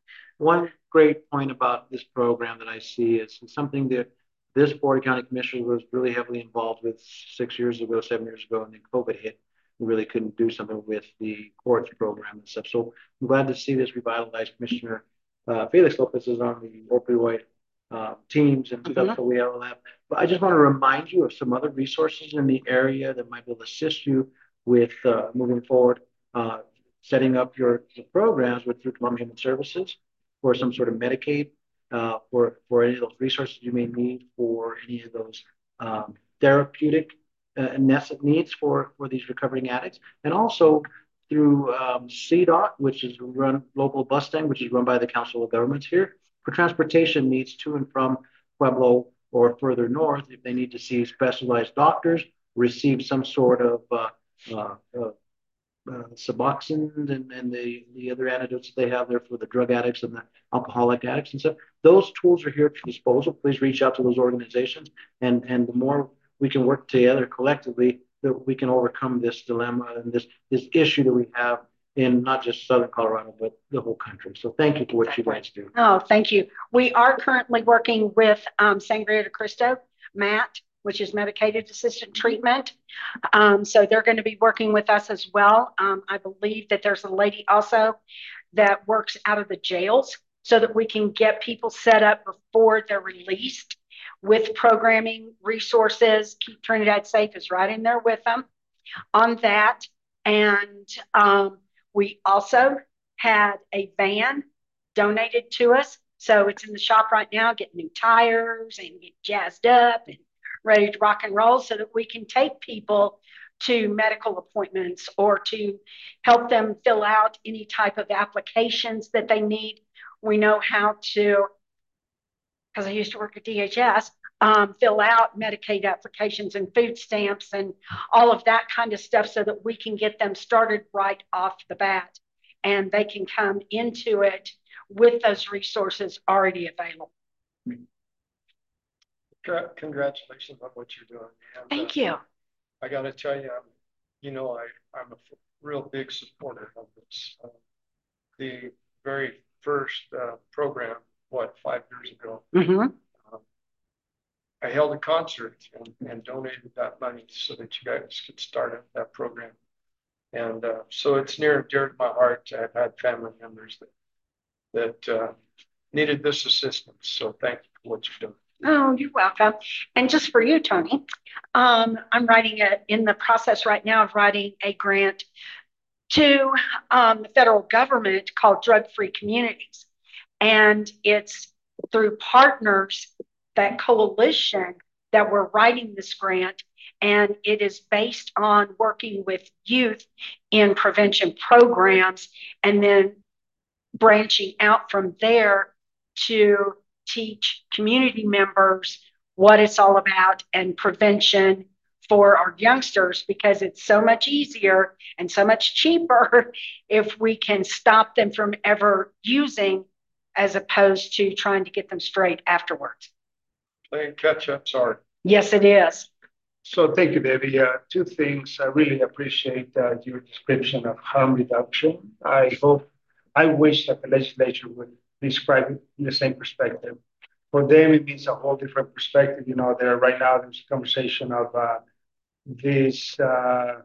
One great point about this program that I see is something that this Board of County Commissioners was really heavily involved with six years ago, seven years ago, and then COVID hit. We really couldn't do something with the courts program and stuff. So I'm glad to see this revitalized. Commissioner uh, Felix Lopez is on the opioid uh, teams and stuff that we have. But I just want to remind you of some other resources in the area that might be able to assist you with uh, moving forward, uh, setting up your, your programs with through Department of Human Services for some sort of Medicaid, uh, for, for any of those resources you may need for any of those um, therapeutic uh, needs for, for these recovering addicts. And also through um, C DOT, which is run local bus stand, which is run by the Council of Governments here, for transportation needs to and from Pueblo or further north, if they need to see specialized doctors, receive some sort of uh, uh, uh, uh, Suboxone and, and the, the other antidotes that they have there for the drug addicts and the alcoholic addicts and stuff. Those tools are here at your disposal. Please reach out to those organizations. And, and the more we can work together collectively, that we can overcome this dilemma and this, this issue that we have in not just Southern Colorado, but the whole country. So thank you for what you guys do. Oh, thank you. We are currently working with um, Sangre de Cristo, Matt, which is medicated assisted treatment. Um, so they're going to be working with us as well. Um, I believe that there's a lady also that works out of the jails so that we can get people set up before they're released with programming resources. Keep Trinidad Safe is right in there with them on that. And um, we also had a van donated to us. So it's in the shop right now, getting new tires and get jazzed up and ready to rock and roll so that we can take people to medical appointments or to help them fill out any type of applications that they need. We know how to, because I used to work at D H S, um, fill out Medicaid applications and food stamps and all of that kind of stuff so that we can get them started right off the bat and they can come into it with those resources already available. Congratulations on what you're doing. And, Thank uh, you. I got to tell you, I'm, you know, I, I'm a real big supporter of this. Uh, the very first uh, program, what, five years ago, Mm-hmm. um, I held a concert and, and donated that money so that you guys could start up that program. And uh, so it's near and dear to my heart. I've had family members that, that uh, needed this assistance. So thank you for what you're doing. Oh, you're welcome. And just for you, Tony, um, I'm writing a, in the process right now of writing a grant to um, the federal government called Drug Free Communities. And it's through partners, that coalition, that we're writing this grant. And it is based on working with youth in prevention programs and then branching out from there to teach community members what it's all about and prevention for our youngsters, because it's so much easier and so much cheaper if we can stop them from ever using as opposed to trying to get them straight afterwards. Playing catch up's hard. Yes, it is. So thank you, Debbie. Uh, two things. I really appreciate uh, your description of harm reduction. I hope, I wish that the legislature would describe it in the same perspective. For them, it means a whole different perspective. You know, there right now there's a conversation of uh, these uh,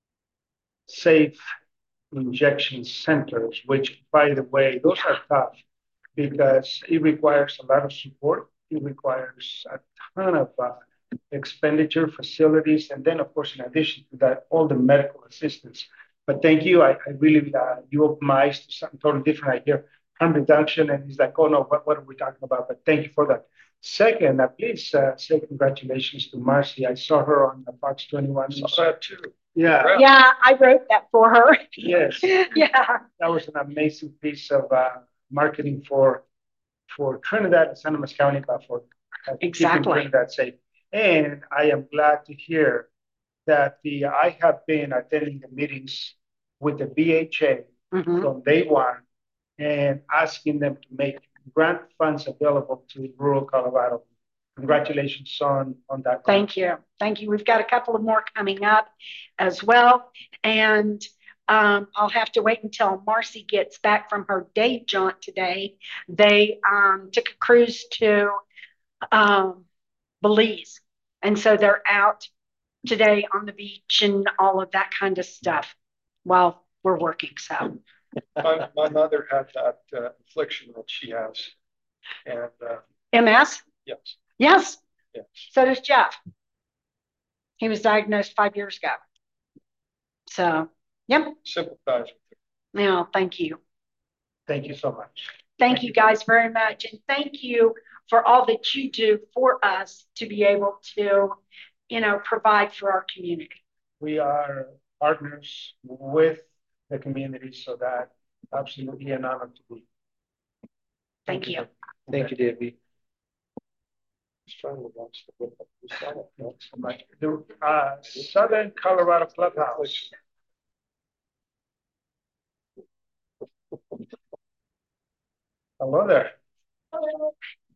safe injection centers, which, by the way, those are tough because it requires a lot of support. It requires a ton of uh, expenditure, facilities, and then, of course, in addition to that, all the medical assistance. But thank you. I, I really, uh, you opened my eyes to something totally different. I hear harm reduction, and he's like, oh no, what, what are we talking about? But thank you for that. Second, uh, please uh, say congratulations to Marcy. I saw her on the Fox twenty-one. I saw that too. Yeah. Yeah, I wrote that for her. Yes. Yeah. That was an amazing piece of uh, marketing for for Trinidad and San Dimas County, but for uh, keeping Exactly. Trinidad safe. And I am glad to hear that the I have been attending the meetings with the B H A Mhm. from day one and asking them to make grant funds available to rural Colorado. Congratulations on, on that. Thank you. Thank you. We've got a couple of more coming up as well. And um, I'll have to wait until Marcy gets back from her day jaunt today. They um, took a cruise to um, Belize. And so they're out today on the beach and all of that kind of stuff while we're working. So My, my mother had that uh, affliction that she has. And uh, M S? yes, Yes. yes. So does Jeff. He was diagnosed five years ago. So, yep. Sympathize with her. No, thank you. Thank you so much. Thank you guys very much. And thank you for all that you do for us to be able to, you know, provide for our community. We are partners with the community, so that absolutely an honor to be. Thank you. Thank you, Debbie. Just trying to watch the book. You saw it, no? The uh, Southern Colorado Clubhouse. Hello there. Hello.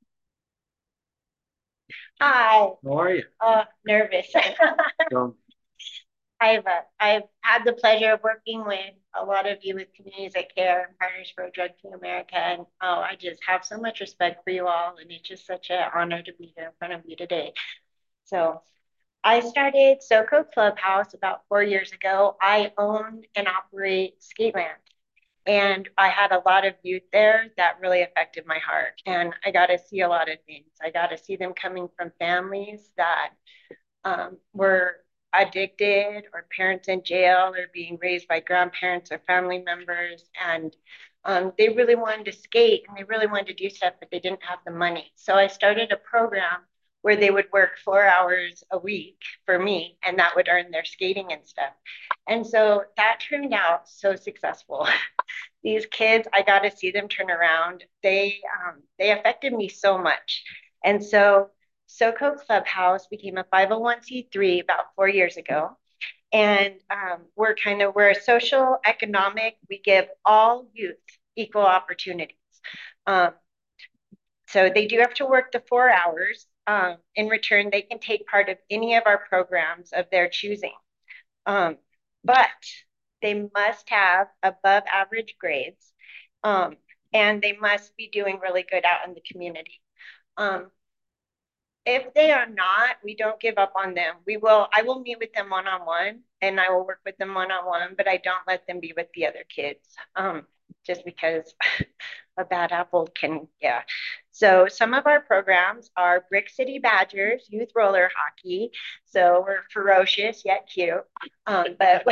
Hi. How are you? Uh, nervous. Don't. I've uh, I've had the pleasure of working with a lot of you with Communities That Care and Partners for a Drug Free America, and oh, I just have so much respect for you all, and it's just such an honor to be here in front of you today. So, I started SoCo Clubhouse about four years ago. I own and operate Skateland. And I had a lot of youth there that really affected my heart. And I got to see a lot of things. I got to see them coming from families that um, were addicted, or parents in jail, or being raised by grandparents or family members. And um, they really wanted to skate and they really wanted to do stuff, but they didn't have the money. So I started a program where they would work four hours a week for me, and that would earn their skating and stuff. And so that turned out so successful. These kids, I got to see them turn around. They um, they affected me so much. And so SoCo Clubhouse became a five oh one c three about four years ago. And um, we're kind of, we're a social economic, we give all youth equal opportunities. Um, so they do have to work the four hours. Um, in return, they can take part of any of our programs of their choosing. Um, but they must have above average grades, um, and they must be doing really good out in the community. Um, if they are not, we don't give up on them. We will, I will meet with them one-on-one, and I will work with them one-on-one, but I don't let them be with the other kids, um, just because a bad apple can, yeah. So some of our programs are Brick City Badgers, youth roller hockey. So we're ferocious yet cute. Um, but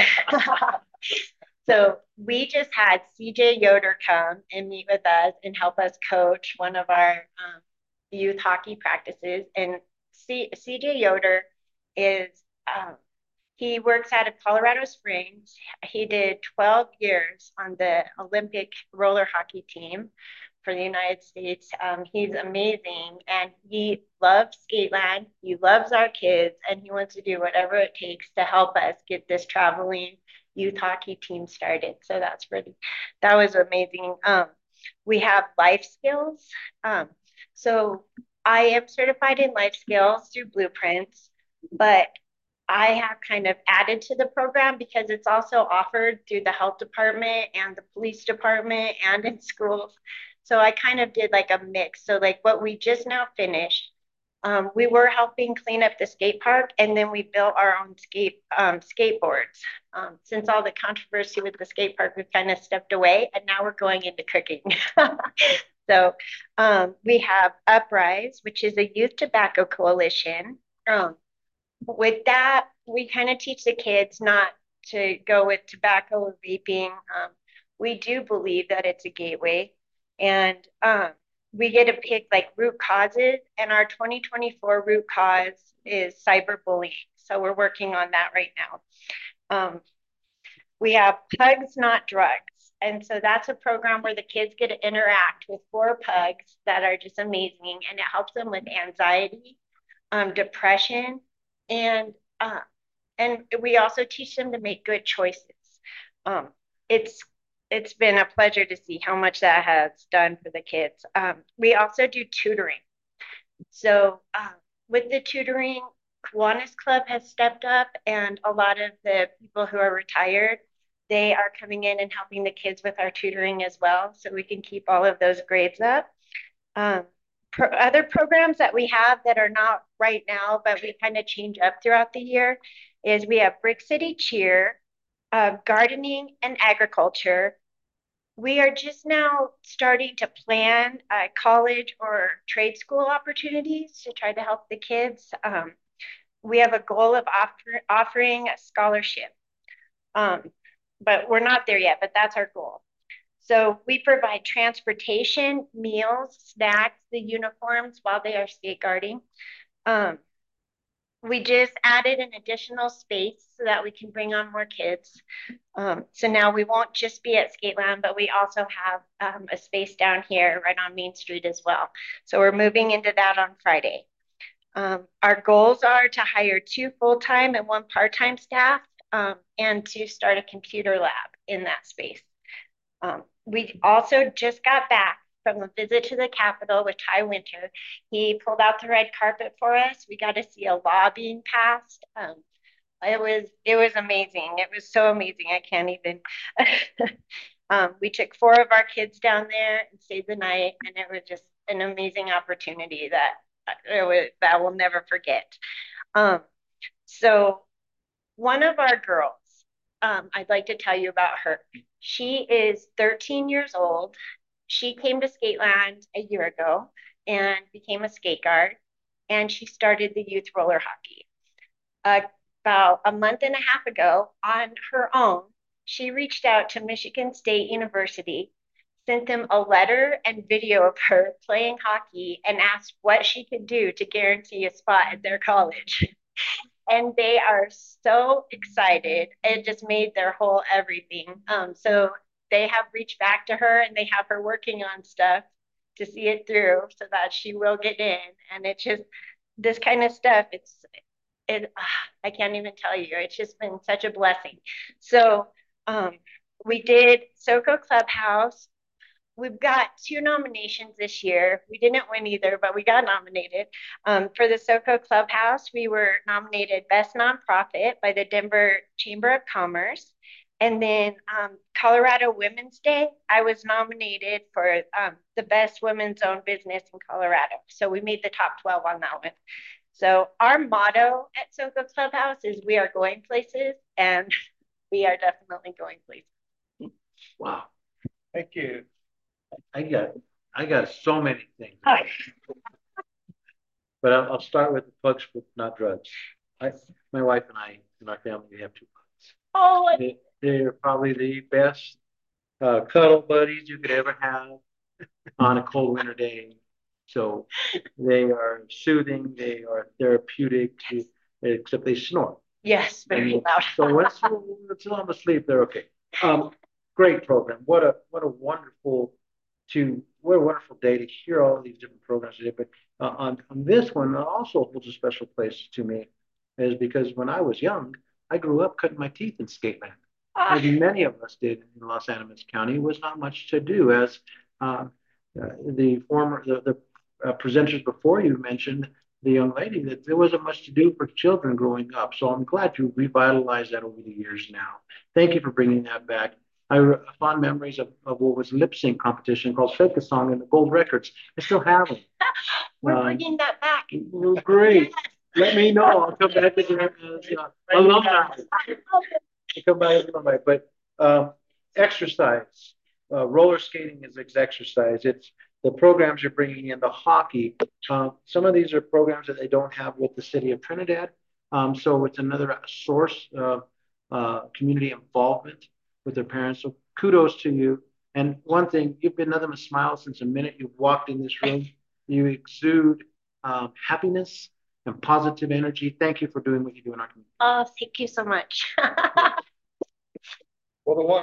so we just had C J Yoder come and meet with us and help us coach one of our um, youth hockey practices. And C- CJ Yoder is, um, he works out of Colorado Springs. He did twelve years on the Olympic roller hockey team for the United States. Um, he's amazing, and he loves Skateland. He loves our kids, and he wants to do whatever it takes to help us get this traveling youth hockey team started. So that's really, that was amazing. Um, we have life skills. Um, so I am certified in life skills through Blueprints, but I have kind of added to the program because it's also offered through the health department and the police department and in schools. So I kind of did like a mix. So like what we just now finished, um, we were helping clean up the skate park, and then we built our own skate um, skateboards. Um, since all the controversy with the skate park, we've kind of stepped away, and now we're going into cooking. So um, we have Uprise, which is a youth tobacco coalition. Um, with that, we kind of teach the kids not to go with tobacco or vaping. Um, we do believe that it's a gateway, and um, we get to pick like root causes, and our twenty twenty-four root cause is cyberbullying. So we're working on that right now. Um, we have Pugs Not Drugs. And so that's a program where the kids get to interact with four pugs that are just amazing. And it helps them with anxiety, um, depression, and uh, and we also teach them to make good choices. Um, it's it's been a pleasure to see how much that has done for the kids. Um, we also do tutoring. So uh, with the tutoring, Kiwanis Club has stepped up, and a lot of the people who are retired, they are coming in and helping the kids with our tutoring as well, so we can keep all of those grades up. Um, pro other programs that we have that are not right now, but we kind of change up throughout the year, is we have Brick City Cheer, uh, gardening and agriculture. We are just now starting to plan uh, college or trade school opportunities to try to help the kids. Um, we have a goal of offer, offering a scholarship, um, but we're not there yet, but that's our goal. So we provide transportation, meals, snacks, the uniforms while they are skate guarding. Um, we just added an additional space so that we can bring on more kids. Um, so now we won't just be at Skateland, but we also have um, a space down here right on Main Street as well. So we're moving into that on Friday. Um, our goals are to hire two full-time and one part-time staff, um, and to start a computer lab in that space. Um, we also just got back from a visit to the Capitol with Ty Winter. He pulled out the red carpet for us. We got to see a law being passed. Um, it was it was amazing. It was so amazing. I can't even. um, we took four of our kids down there and stayed the night, and it was just an amazing opportunity that it was, that I will never forget. Um, so one of our girls, um, I'd like to tell you about her. She is thirteen years old. She came to Skateland a year ago and became a skate guard, and she started the youth roller hockey. Uh, about a month and a half ago, on her own, she reached out to Michigan State University, sent them a letter and video of her playing hockey, and asked what she could do to guarantee a spot at their college. And they are so excited. It just made their whole everything. Um, so they have reached back to her, and they have her working on stuff to see it through so that she will get in. And it's just this kind of stuff. It's it. I can't even tell you. It's just been such a blessing. So um, we did SoCo Clubhouse. We've got two nominations this year. We didn't win either, but we got nominated. Um, for the SoCo Clubhouse, we were nominated Best Nonprofit by the Denver Chamber of Commerce. And then um, Colorado Women's Day, I was nominated for um, the Best Women's Owned Business in Colorado. So we made the top twelve on that one. So our motto at SoCo Clubhouse is we are going places, and we are definitely going places. Wow. Thank you. I got, I got so many things. Hi. But I'll, I'll start with the pugs, but not drugs. I, my wife and I, in our family, we have two pugs. Oh, they, they're probably the best uh, cuddle buddies you could ever have on a cold winter day. So they are soothing, they are therapeutic, except they snore. Yes, very and loud. So once it's on the sleep, they're okay. Um, great program. What a what a wonderful to what a wonderful day to hear all of these different programs today. But uh, on on this one, it also holds a special place to me, is because when I was young, I grew up cutting my teeth in Skateland. Ah. As many of us did in Los Animas County. It was not much to do, as uh, uh, the former the, the uh, presenters before you mentioned, the young lady, that there wasn't much to do for children growing up. So I'm glad you revitalized that over the years now. Thank you for bringing that back. I have fond memories of, of what was lip sync competition called Fake a Song in the Gold Records. I still have them. We're um, bringing that back. Great. Yes. Let me know. I'll come back as an uh, alumni. I'll come back as an alumni. But um, exercise, uh, roller skating is exercise. It's the programs you're bringing in, the hockey. Uh, some of these are programs that they don't have with the city of Trinidad. Um, so it's another source of uh, community involvement with their parents. So kudos to you. And one thing, you've been nothing but smile since the minute you've walked in this room. You exude um, happiness and positive energy. Thank you for doing what you do in our community. Oh, thank you so much. Well, the one I'm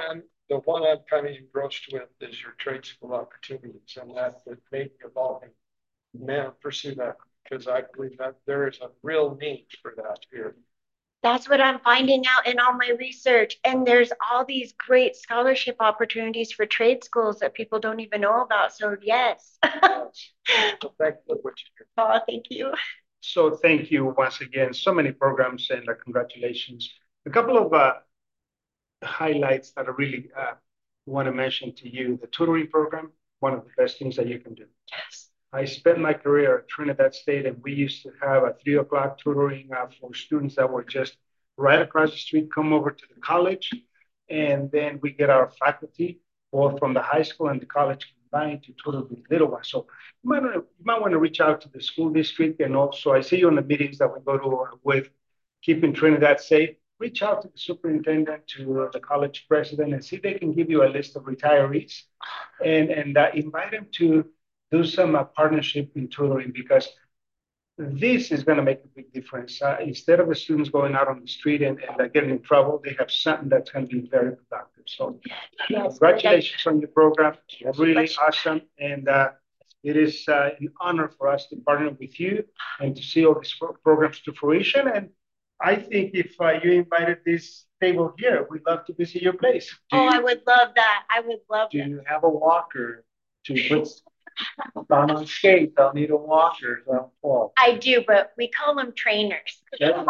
the one I'm kind of engrossed with is your trade school opportunities, and that that may be evolving. Man, pursue that, because I believe that there is a real need for that here. That's what I'm finding out in all my research. And there's all these great scholarship opportunities for trade schools that people don't even know about. So yes. So thank you for what you do. Oh, thank you. So thank you once again. So many programs, and uh, congratulations. A couple of uh, highlights that I really uh, want to mention to you. The tutoring program, one of the best things that you can do. Yes. I spent my career at Trinidad State, and we used to have a three o'clock tutoring uh, for students that were just right across the street, come over to the college. And then we get our faculty, both from the high school and the college combined, to tutor the little ones. So you might, you might want to reach out to the school district. And also, I see you in the meetings that we go to uh, with Keeping Trinidad Safe. Reach out to the superintendent, to uh, the college president, and see if they can give you a list of retirees, and, and uh, invite them to do some uh, partnership in tutoring, because this is going to make a big difference. Uh, instead of the students going out on the street and, and uh, getting in trouble, they have something that's going to be very productive. So Yes, congratulations on your program. Really much. awesome. And uh, it is uh, an honor for us to partner with you and to see all these pro- programs to fruition. And I think if uh, you invited this table here, we'd love to visit your place. Oh, I would love that. I would love Do that. you have a walker to put on on skates? I'll need a walker. So, well, I do, but we call them trainers.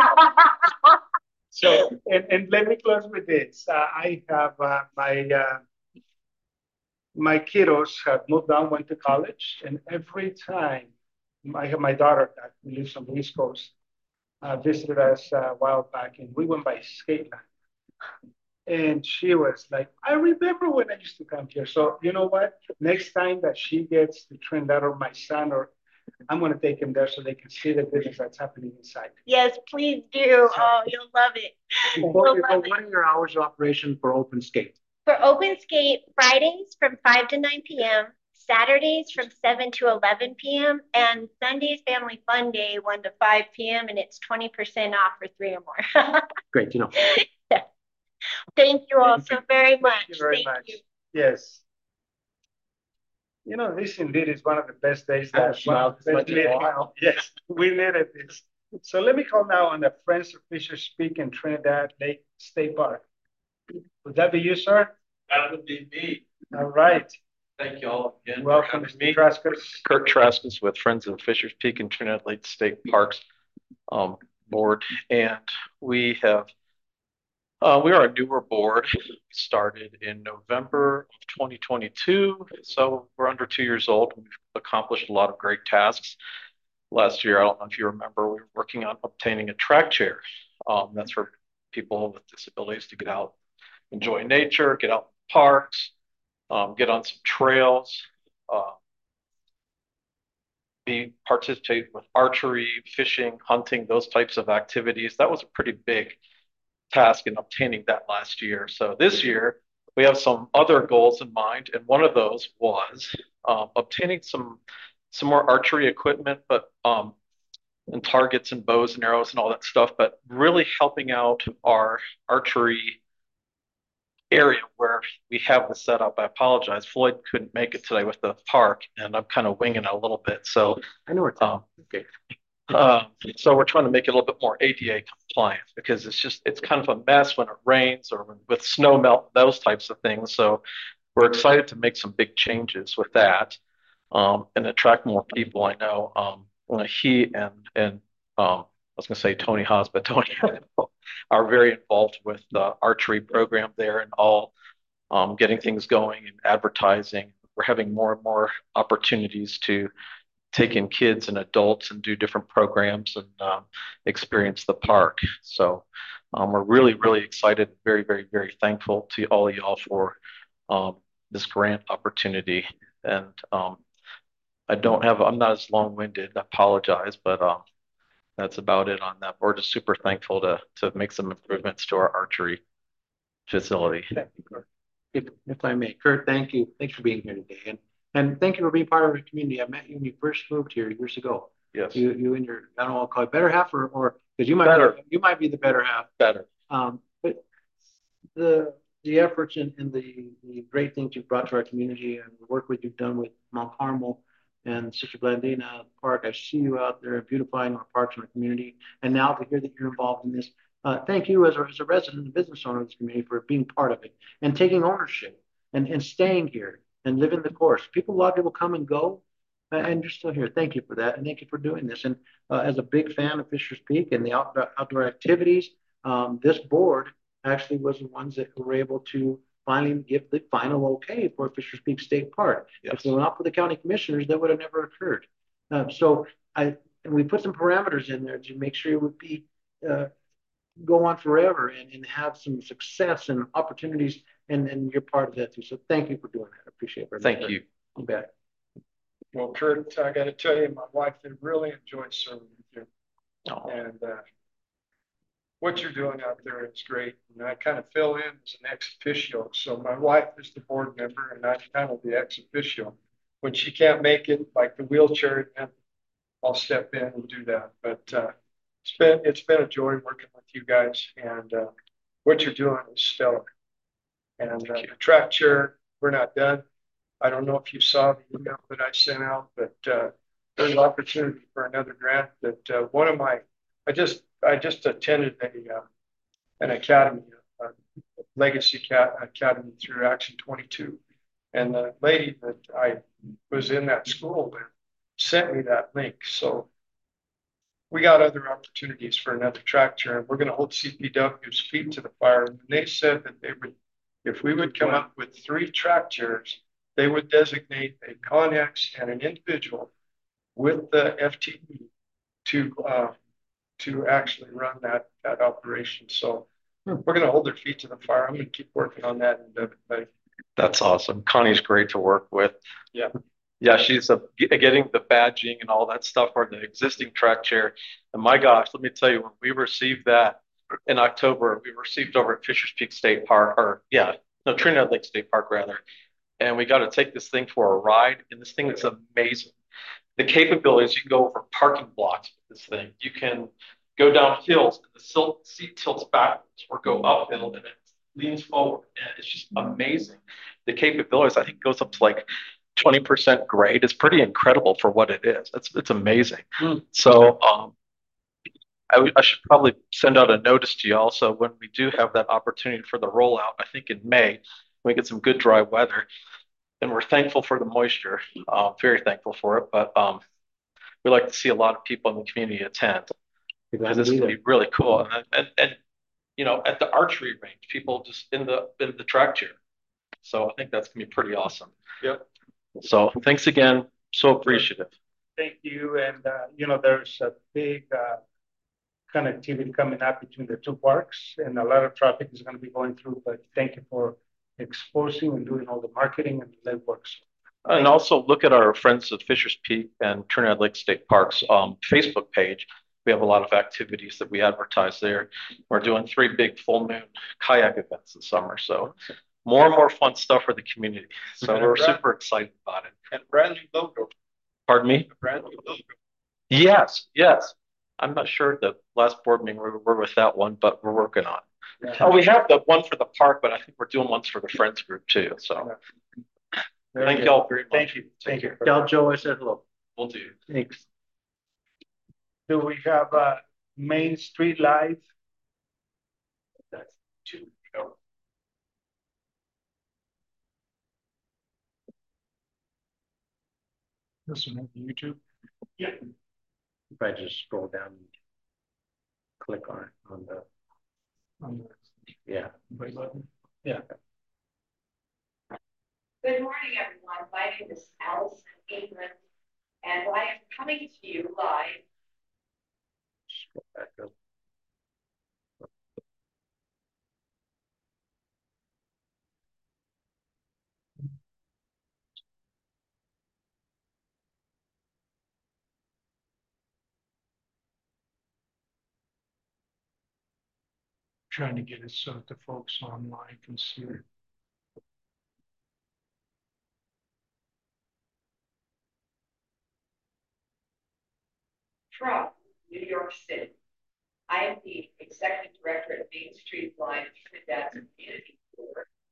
So, and, and let me close with this. Uh, I have uh, my uh, my kiddos have moved on, went to college, and every time I have my daughter that lives on the East Coast, uh, visited us uh, a while back, and we went by skate line. And she was like, I remember when I used to come here. So you know what? Next time that she gets to Trinidad, or my son, or I'm going to take him there so they can see the business that's happening inside. Yes, please do. Oh, you'll love it. what, You'll love what are your hours of operation for Open Skate? For Open Skate, Fridays from five to nine p m, Saturdays from seven to eleven p m, and Sunday's Family Fun Day, one to five p m, and it's twenty percent off for three or more. Great, you know. Thank you all Thank so you. very much. Thank you very Thank much. you. Yes. You know, this indeed is one of the best days I that smiled one of the as much best as meetings. well. Yes, we needed this. So let me call now on the Friends of Fisher Speak in Trinidad Lake State Park. Would that be you, sir? That would be me. All right. Thank you all again. for Welcome, having Mister me. Traskus. Kurt Traskus with Friends of Fisher's Peak and Trinidad Lake State Parks um, Board. And we have, uh, we are a newer board. We started in November of twenty twenty-two. So we're under two years old. We've accomplished a lot of great tasks. Last year, I don't know if you remember, we were working on obtaining a track chair. Um, that's for people with disabilities to get out, enjoy nature, get out in parks, um, get on some trails, uh, be participate with archery, fishing, hunting, those types of activities. That was a pretty big task in obtaining that last year. So this year, we have some other goals in mind, and one of those was um, obtaining some some more archery equipment, but um, and targets and bows and arrows and all that stuff, but really helping out our archery area where we have the setup. I apologize. Floyd couldn't make it today with the park, and I'm kind of winging it a little bit. So I know it's um, okay. uh, so we're trying to make it a little bit more A D A compliant, because it's just, it's kind of a mess when it rains or when, with snow melt, those types of things. So we're excited to make some big changes with that um, and attract more people. I know um, he and, and um, I was going to say Tony Haas, but Tony are very involved with the archery program there and all um, getting things going and advertising. We're having more and more opportunities to take in kids and adults and do different programs and um, experience the park. So um, we're really, really excited, very, very, very thankful to all of y'all for um, this grant opportunity. And um, I don't have, I'm not as long-winded, I apologize, but um, that's about it on that. We're just super thankful to, to make some improvements to our archery facility. Thank you, Kurt. If, if I may, Kurt, thank you. Thanks for being here today. And And thank you for being part of our community. I met you when you first moved here years ago. Yes. You, you and your, I don't know, I'll call it better half, or, or, because you might, Better. Be, you might be the better half. Better. Um, but the, the efforts and, and the, the great things you've brought to our community and the work that you've done with Mount Carmel and Sister Blandina Park. I see you out there beautifying our parks and our community. And now to hear that you're involved in this, uh, thank you as a, as a resident and business owner of this community for being part of it and taking ownership and, and staying here and living the course. People, a lot of people come and go, uh, and you're still here. Thank you for that. And thank you for doing this. And uh, as a big fan of Fisher's Peak and the outdoor, outdoor activities, um, this board actually was the ones that were able to finally give the final okay for Fisher's Peak State Park. Yes. If they were not for the county commissioners, that would have never occurred. Um, so I, and we put some parameters in there to make sure it would be, uh, go on forever and, and have some success and opportunities. And, and you're part of that too. So thank you for doing that. I appreciate it very much. Thank you. You bet. Well, Kurt, I got to tell you, my wife had really enjoyed serving with you. Oh. And uh, what you're doing out there is great. And I kind of fill in as an ex officio. So my wife is the board member and I'm kind of the ex officio. When she can't make it, like the wheelchair, I'll step in and do that. But uh, it's been it's been a joy working with you guys. And uh, what you're doing is stellar. And uh, the track chair, we're not done. I don't know if you saw the email that I sent out, but uh, there's an opportunity for another grant that uh, one of my, I just I just attended a uh, an academy, a legacy academy through Action twenty-two. And the lady that I was in that school with sent me that link. So we got other opportunities for another track chair. And we're going to hold C P W's feet to the fire. And they said that they would, if we would come up with three track chairs, they would designate a Connex and an individual with the F T E to uh, to actually run that that operation. So hmm. we're going to hold their feet to the fire. I'm going to keep working on that. And uh, that's awesome. Connie's great to work with. Yeah, yeah, she's a, getting the badging and all that stuff for the existing track chair. And my gosh, let me tell you, when we received that in October, we received over at Fisher's Peak State Park, or yeah, no, Trinidad Lake State Park rather. And we got to take this thing for a ride. And this thing is amazing. The capabilities, you can go over parking blocks with this thing. You can go down hills and the seat tilts backwards or go uphill and it leans forward. And it's just amazing. The capabilities, I think, goes up to like twenty percent grade. It's pretty incredible for what it is. It's, it's amazing. Mm. So um, I, I should probably send out a notice to you also when we do have that opportunity for the rollout, I think in May, we get some good dry weather. And we're thankful for the moisture, uh, very thankful for it. But um, we like to see a lot of people in the community attend because this would be really cool. And, and and you know, at the archery range, people just in the in the track chair. So I think that's gonna be pretty awesome. Yep. So thanks again. So appreciative. Thank you. And uh, you know, there's a big uh, connectivity coming up between the two parks, and a lot of traffic is going to be going through. But thank you for exposing and doing all the marketing and the legworks. And also look at our friends at Fisher's Peak and Trinidad Lake State Parks um, Facebook page. We have a lot of activities that we advertise there. We're doing three big full moon kayak events this summer. So more and more fun stuff for the community. So and we're brand, super excited about it. And brand new logo. Pardon me? A brand new logo. Yes, yes. I'm not sure the last board meeting we were with that one, but we're working on it. Yeah. Oh, we have the one for the park, but I think we're doing ones for the Friends group too. So very thank y'all very much. Thank you. Thank you. Tell Joe I said hello. We'll do. Thanks. Do we have uh, Main Street Live? That's two. Go. This one on YouTube? Yeah. If I just scroll down and click on it on the On the yeah. Yeah. Good morning, everyone. My name is Allison England, and I am coming to you live. Scroll back up. Trying to get it so that the folks online can see it. From New York City. I am the Executive Director at Main Street Live Trinidad Community Board,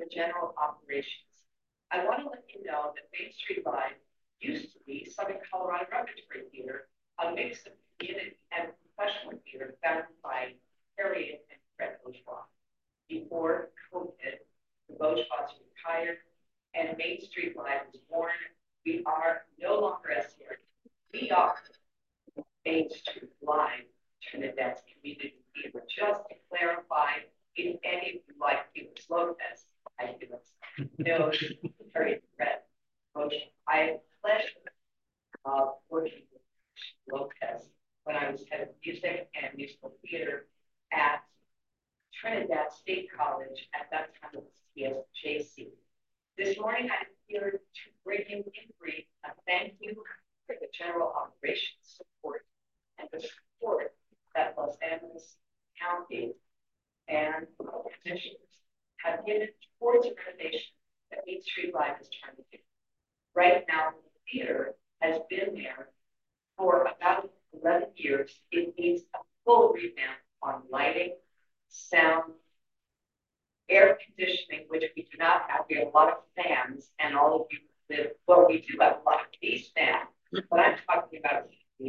the general operations. I want to let you know that Main Street Live used to be Southern Colorado Repertory Theater, a mix of community and professional theater founded by Harriet and Fred Bourgeois. Before COVID, the Bourgeois retired and Main Street Live was born. We are no longer S C R. We are Main Street Live, Trinidad's community theater. Just to clarify, if any of you like Felix Lopez, I know Harriet and Fred Bourgeois. I have the pleasure of working with Lopez when I was head of music and musical theater at Trinidad State College. At that time, it was T S J C. This morning, I'm here to bring you in brief a thank you for the general operations support and the support that Los Angeles County and commissioners have given towards the renovation that Main Street Live is trying to do. Right now, the theater has been there for about eleven years. It needs a full revamp on lighting, sound, air conditioning, which we do not have. We have a lot of fans, and all of you live, well, we do have a lot of these fans, but I'm talking about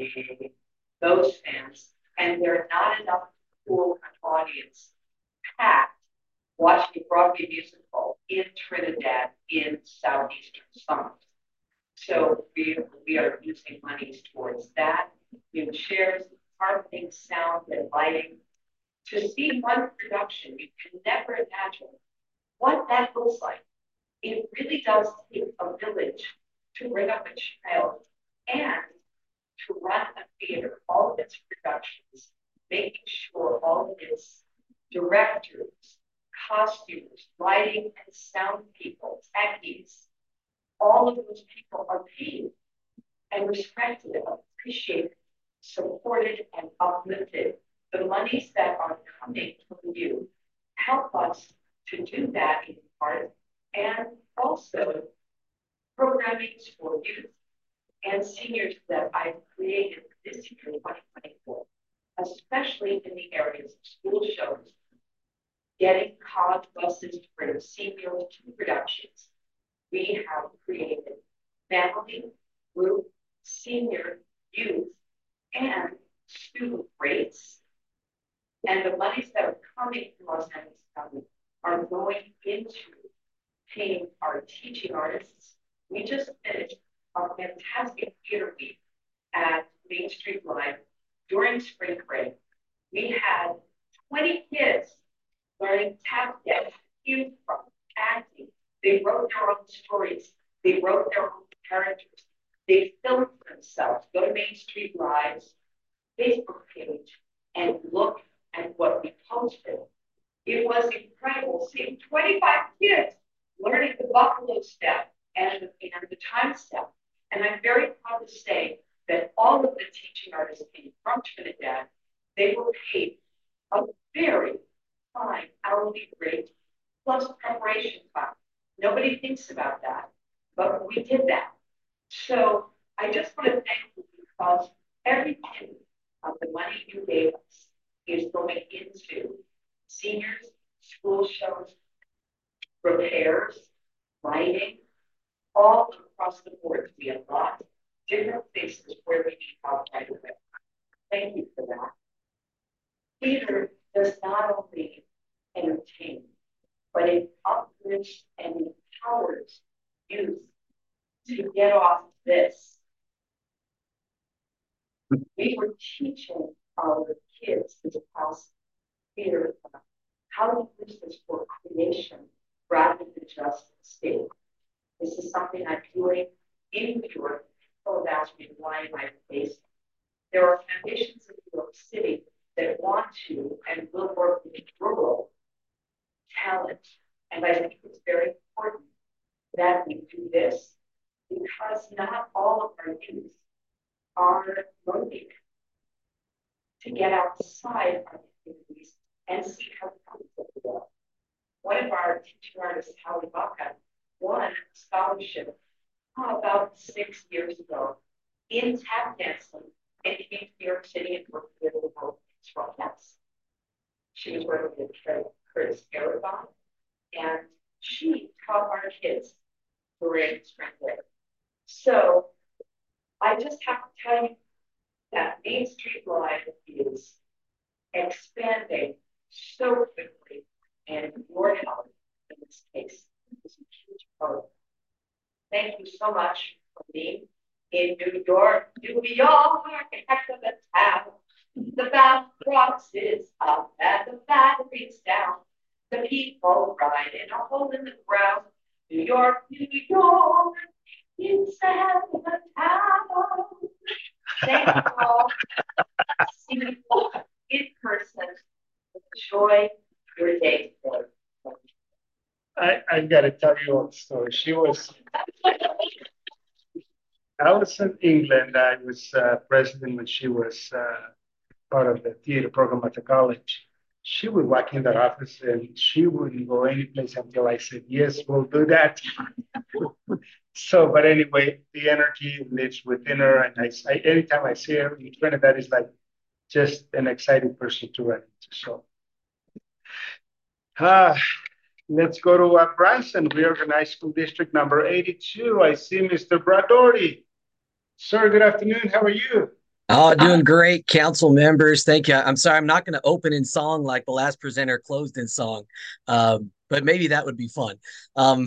those fans, and there are not enough cool audience packed watching a Broadway musical in Trinidad in southeastern summers. So we, we are using monies towards that, new chairs, carpeting, sound, and lighting. To see one production, you can never imagine what that looks like. It really does take a village to bring up a child and to run a theater, all of its productions, making sure all of its directors, costumes, lighting and sound people, techies, all of those people are paid and respected, appreciated, supported, and uplifted. The monies that are coming from you help us to do that in part, and also programming for youth and seniors that I've created this year in twenty twenty-four, especially in the areas of school shows, getting college buses to bring seniors to productions. We have created family, group, senior, youth, and student rates. And the monies that are coming from Los Angeles County are going into paying our teaching artists. We just finished a fantastic theater week at Main Street Live during spring break. We had twenty kids learning tap dance, cue from acting. They wrote their own stories. They wrote their own characters. They filmed themselves. Go to Main Street Live's Facebook page and look at what we posted. It was incredible seeing twenty-five kids learning the buffalo step and, and the time step. And I'm very proud to say that all of the teaching artists came from Trinidad. They were paid a very fine hourly rate plus preparation time. Nobody thinks about that, but we did that. So I just want to thank you because every penny of the money you gave us is going into seniors, school shows, repairs, lighting, all across the board. We have lots of different places where we need help right away. Thank you for that. Theater does not only entertain, but it uplifts and empowers youth to get off this. We were teaching our kids this house theater how to use this for creation rather than just escape. This is something I'm doing in New York. People have asked me why am I based. There are foundations in New York City that want to and will work with rural talent. And I think it's very important that we do this because not all of our youth are motivated to get outside our communities and see how it comes together. One of our teaching artists, Howie Baca, won a scholarship oh, about six years ago in tap dancing and came to New York City and worked with the world dance. She was working with Curtis Arabon, and she taught our kids to read strength there. So I just have to tell you that Main Street Live is expanding so quickly, and your help in this case is a huge part. Thank you so much for being in New York, New York, heck of a town. The battle crosses up and the batteries down. The people ride in a hole in the ground. New York, New York, it's a hell of a town. Thank you all. See you all in person. Enjoy your day today. I, I gotta tell you all the story. She was, I was in England. I was uh, president when she was uh, part of the theater program at the college. She would walk in that office and she wouldn't go anyplace until I said, yes, we'll do that. So, but anyway, the energy lives within her. And I, I anytime I see her in Trinidad, is like just an exciting person to run into. So, ah, let's go to uh, Branson, Reorganized School District number eighty-two. I see Mister Brad Doherty. Sir, good afternoon. How are you? Oh, doing great, council members. Thank you. I'm sorry, I'm not going to open in song like the last presenter closed in song, um, but maybe that would be fun. Um,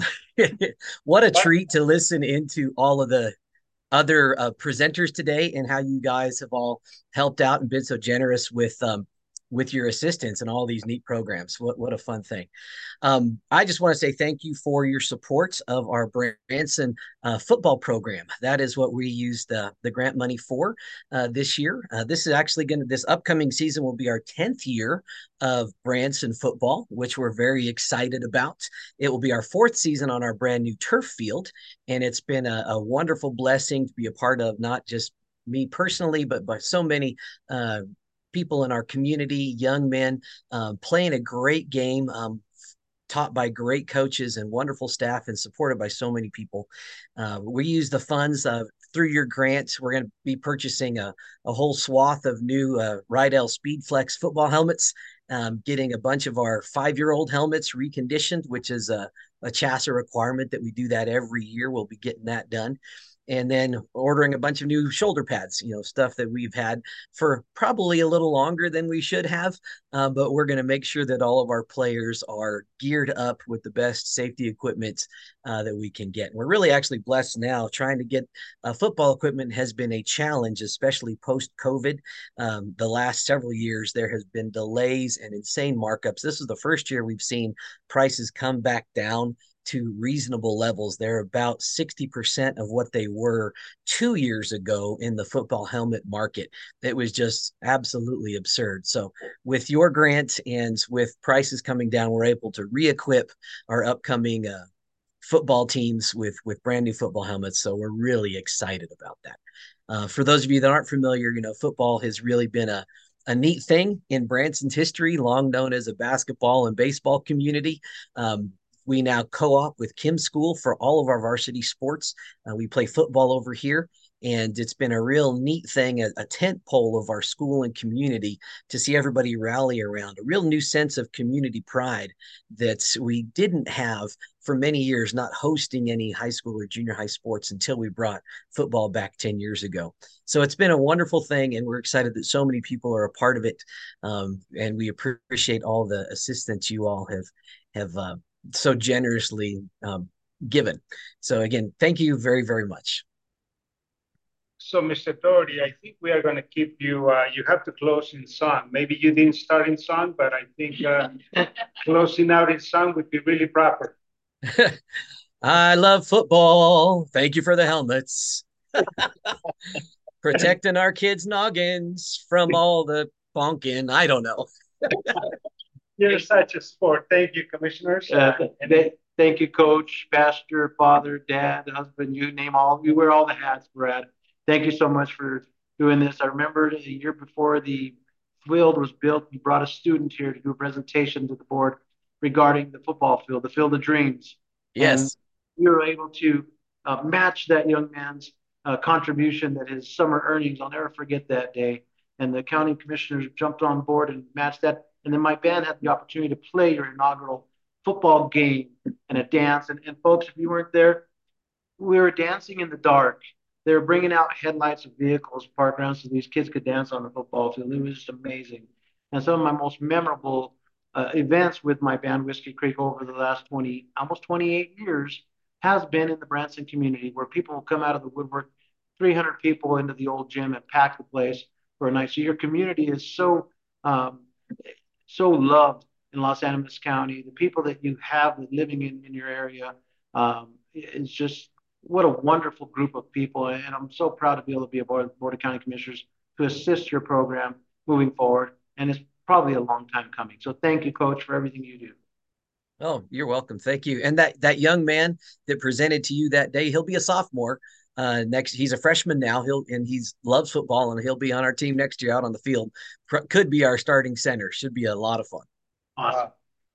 what a treat to listen into all of the other uh, presenters today and how you guys have all helped out and been so generous with um, with your assistance and all these neat programs. What, what a fun thing. Um, I just want to say thank you for your support of our Branson uh, football program. That is what we used uh, the grant money for uh, this year. Uh, this is actually going to, this upcoming season will be our tenth year of Branson football, which we're very excited about. It will be our fourth season on our brand new turf field. And it's been a, a wonderful blessing to be a part of, not just me personally, but by so many uh, people in our community, young men, um, playing a great game, um, taught by great coaches and wonderful staff and supported by so many people. Uh, we use the funds uh, through your grants. We're going to be purchasing a, a whole swath of new uh, Rydell Speedflex football helmets, um, getting a bunch of our five-year-old helmets reconditioned, which is a, a chassis requirement that we do that every year. We'll be getting that done. And then ordering a bunch of new shoulder pads, you know, stuff that we've had for probably a little longer than we should have. Uh, but we're going to make sure that all of our players are geared up with the best safety equipment uh, that we can get. And we're really actually blessed now. Trying to get uh, football equipment has been a challenge, especially post-COVID. Um, the last several years, there has been delays and insane markups. This is the first year we've seen prices come back down to reasonable levels. They're about sixty percent of what they were two years ago in the football helmet market. It was just absolutely absurd. So with your grant and with prices coming down, we're able to re-equip our upcoming uh, football teams with, with brand new football helmets. So we're really excited about that. Uh, for those of you that aren't familiar, you know, football has really been a a neat thing in Branson's history, long known as a basketball and baseball community. Um, We now co-op with Kim School for all of our varsity sports. Uh, we play football over here, and it's been a real neat thing, a, a tent pole of our school and community to see everybody rally around, a real new sense of community pride that we didn't have for many years, not hosting any high school or junior high sports until we brought football back ten years ago. So it's been a wonderful thing, and we're excited that so many people are a part of it. Um, and we appreciate all the assistance you all have, have uh, so generously um, given. So again, thank you very, very much. So Mister Doherty, I think we are going to keep you, uh, you have to close in song. Maybe you didn't start in song, but I think uh, closing out in song would be really proper. I love football. Thank you for the helmets. Protecting our kids' noggins from all the bonking. I don't know. You're such a sport. Thank you, commissioners. Uh, they, thank you, coach, pastor, father, dad, husband, you name all, you wear all the hats, Brad. Thank you so much for doing this. I remember the year before the field was built, you brought a student here to do a presentation to the board regarding the football field, the Field of Dreams. Yes. And we were able to uh, match that young man's uh, contribution, that his summer earnings. I'll never forget that day. And the county commissioners jumped on board and matched that. And then my band had the opportunity to play your inaugural football game and a dance. And, and folks, if you weren't there, we were dancing in the dark. They were bringing out headlights of vehicles parked around so these kids could dance on the football field. It was just amazing. And some of my most memorable uh, events with my band Whiskey Creek over the last twenty, almost twenty-eight years has been in the Branson community, where people will come out of the woodwork, three hundred people into the old gym and pack the place for a night. So your community is so um, so loved in Los Animas County. The people that you have living in, in your area um, is just what a wonderful group of people. And I'm so proud to be able to be a board, board of county commissioners to assist your program moving forward. And it's probably a long time coming. So thank you, Coach, for everything you do. Oh, you're welcome. Thank you. And that that young man that presented to you that day, he'll be a sophomore uh next. He's a freshman now. He'll and he's loves football, and he'll be on our team next year out on the field. Could be our starting center. Should be a lot of fun. Awesome. Uh,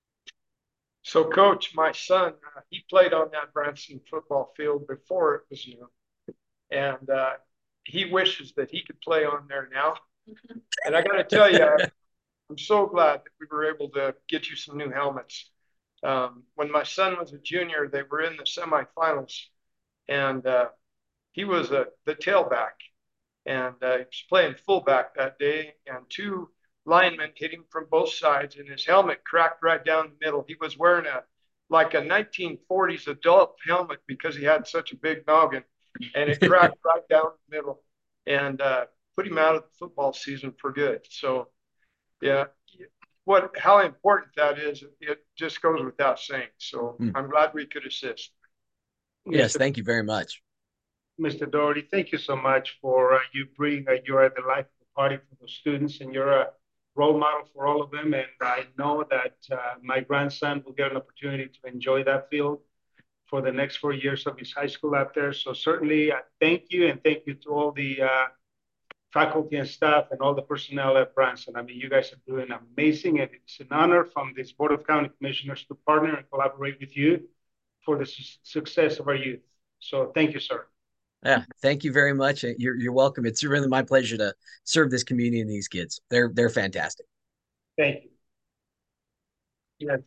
so, Coach, my son, uh, he played on that Branson football field before it was new, and uh, he wishes that he could play on there now. And I got to tell you, I'm so glad that we were able to get you some new helmets. Um, when my son was a junior, they were in the semifinals, and uh, he was a, the tailback, and uh, he was playing fullback that day, and two linemen hit him from both sides, and his helmet cracked right down the middle. He was wearing a like a nineteen forties adult helmet because he had such a big noggin, and it cracked right down the middle, and uh, put him out of the football season for good. So, yeah, what how important that is, it just goes without saying. So mm. I'm glad we could assist. Yes, thank you very much. Mister Doherty, thank you so much for uh, you bring uh, you're at the life of the party for the students, and you're a role model for all of them. And I know that uh, my grandson will get an opportunity to enjoy that field for the next four years of his high school out there. So certainly uh, thank you, and thank you to all the uh, faculty and staff and all the personnel at Branson. I mean, you guys are doing amazing, and it's an honor from this Board of County Commissioners to partner and collaborate with you for the su success of our youth. So thank you, sir. Yeah, thank you very much. You're you're welcome. It's really my pleasure to serve this community and these kids. They're they're fantastic. Thank you. Yes.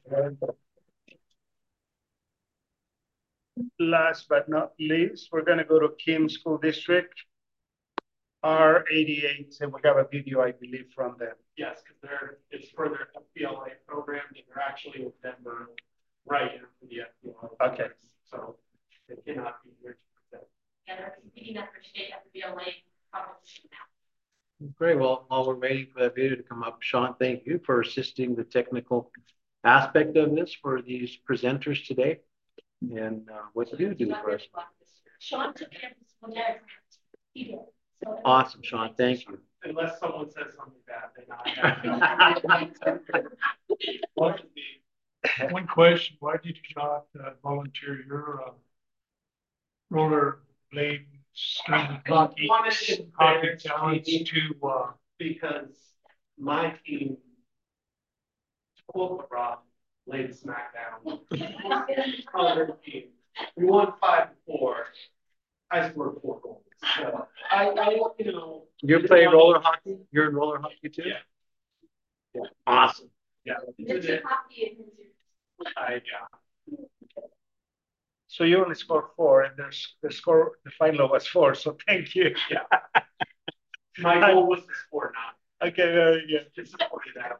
Last but not least, we're going to go to Kim School District, R eighty-eight, and we have a video, I believe, from them. Yes, because they're it's for their F B L A program, and they're actually a member right here for the F B L A. Okay. So they cannot be here. Yeah, they're competing at their state F B L A competition now. Great. Well, while we're waiting for that video to come up, Sean, thank you for assisting the technical aspect of this for these presenters today. And uh, what do you do for us? Sean took care of this one there. He did. So awesome, Sean. Thank you. Unless someone says something bad, then I have. One question: why did you not uh, volunteer your uh, roller blade skating hockey, hockey talents to uh, because my team pulled Rob laid smackdown. We won five to four. I scored four goals. So I, I you know. You're playing roller hockey? You're in roller hockey too? Yeah. Yeah. Awesome. Yeah. I, yeah. So you only scored four, and there's the score, the final was four. So thank you. Yeah. My goal was to score nine. Okay, very good. Disappointed that.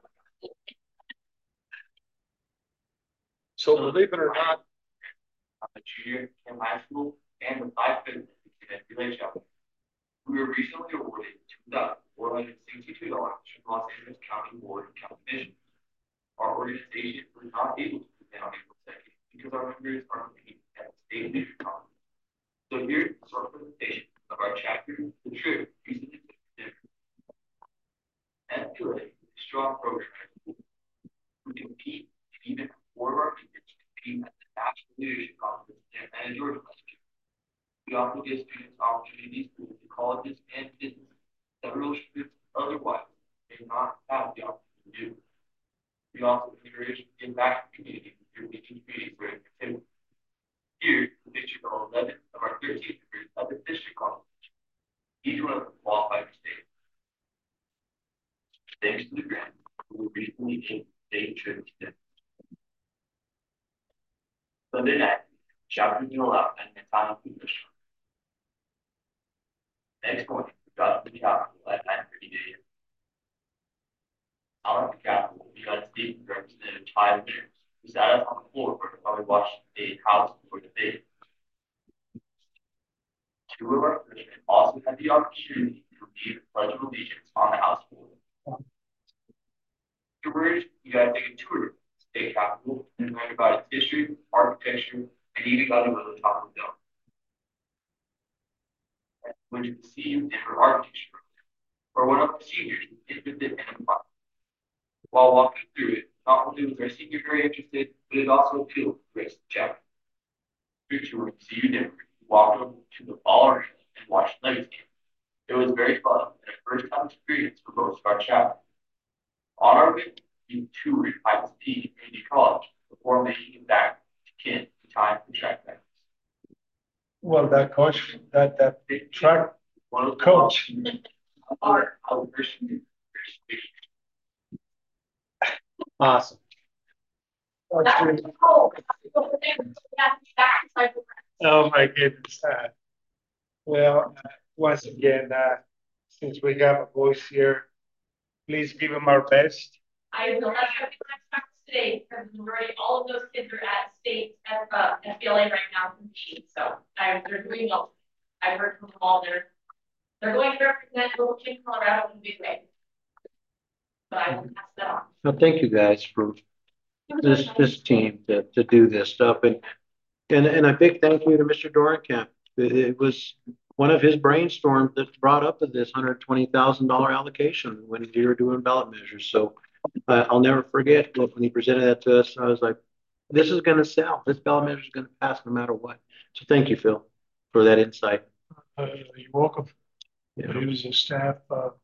So believe it or not, I'm a junior in high school and the five fifth in F B L A chapter. We were recently awarded two thousand four hundred sixty-two dollars from Los Angeles County Board of County Commissioners. Our organization was not able to present on April second because our members are competing at the state leadership conference. So here's a short presentation of our chapter, the trip recently took different. F B L A is a strong program who compete and even four of our members compete at the National Leadership Conference in Atlanta, Georgia last year. We also give students opportunities to move to colleges and businesses that real students otherwise may not have the opportunity to do. We also encourage give back to the community through making communities very activity. Here, the picture of eleven of our thirteen members of the district competition. Each one of them qualified for state. Thanks to the grant, we recently came state trip today. Sunday night, shopping meal out and Montana food restaurant. Next morning, we got to the Capitol at nine thirty a m. Out at the Capitol, we got State Representative Ty Winters, who sat us on the floor for while we watched the state house before the debate. Two of our freshmen also had the opportunity to read the Pledge of Allegiance on the House floor. Afterwards, you guys take a tour of the state capitol and learn about its history, architecture, and even got to go to the top of the dome. Went to the C U Denver architecture program, where one of our seniors was interested in a project. While walking through it, not only was our senior very interested, but it also appealed to the rest of the chapter. Through tour of C U Denver, we walked over to the ball arena and watched Legends game. It was very fun and a first-time experience for most of our chapter. On our way, we toured Pikes Peak Community College before making it back to Kent in time for track practice. Well, that coach, that, that track coach. Our, our first Awesome. Oh, my goodness. Uh, well, uh, once again, uh, since we have a voice here, please give them our best. I will have every practice today because the majority, all of those kids are at state at uh, F B L A right now competing. So I, they're doing well. I've heard from them all. They're they're going to represent Little King, Colorado in a big way. But I will pass that on. Well, thank you guys for this this team to, to do this stuff, and and and a big thank you to Mister Dorenkamp. It, it was one of his brainstorms that brought up to this one hundred twenty thousand dollar allocation when we were doing ballot measures. So uh, I'll never forget when he presented that to us. I was like, "This is going to sell. This ballot measure is going to pass no matter what." So thank you, Phil, for that insight. Uh, you're welcome. Yeah. He was a staff uh,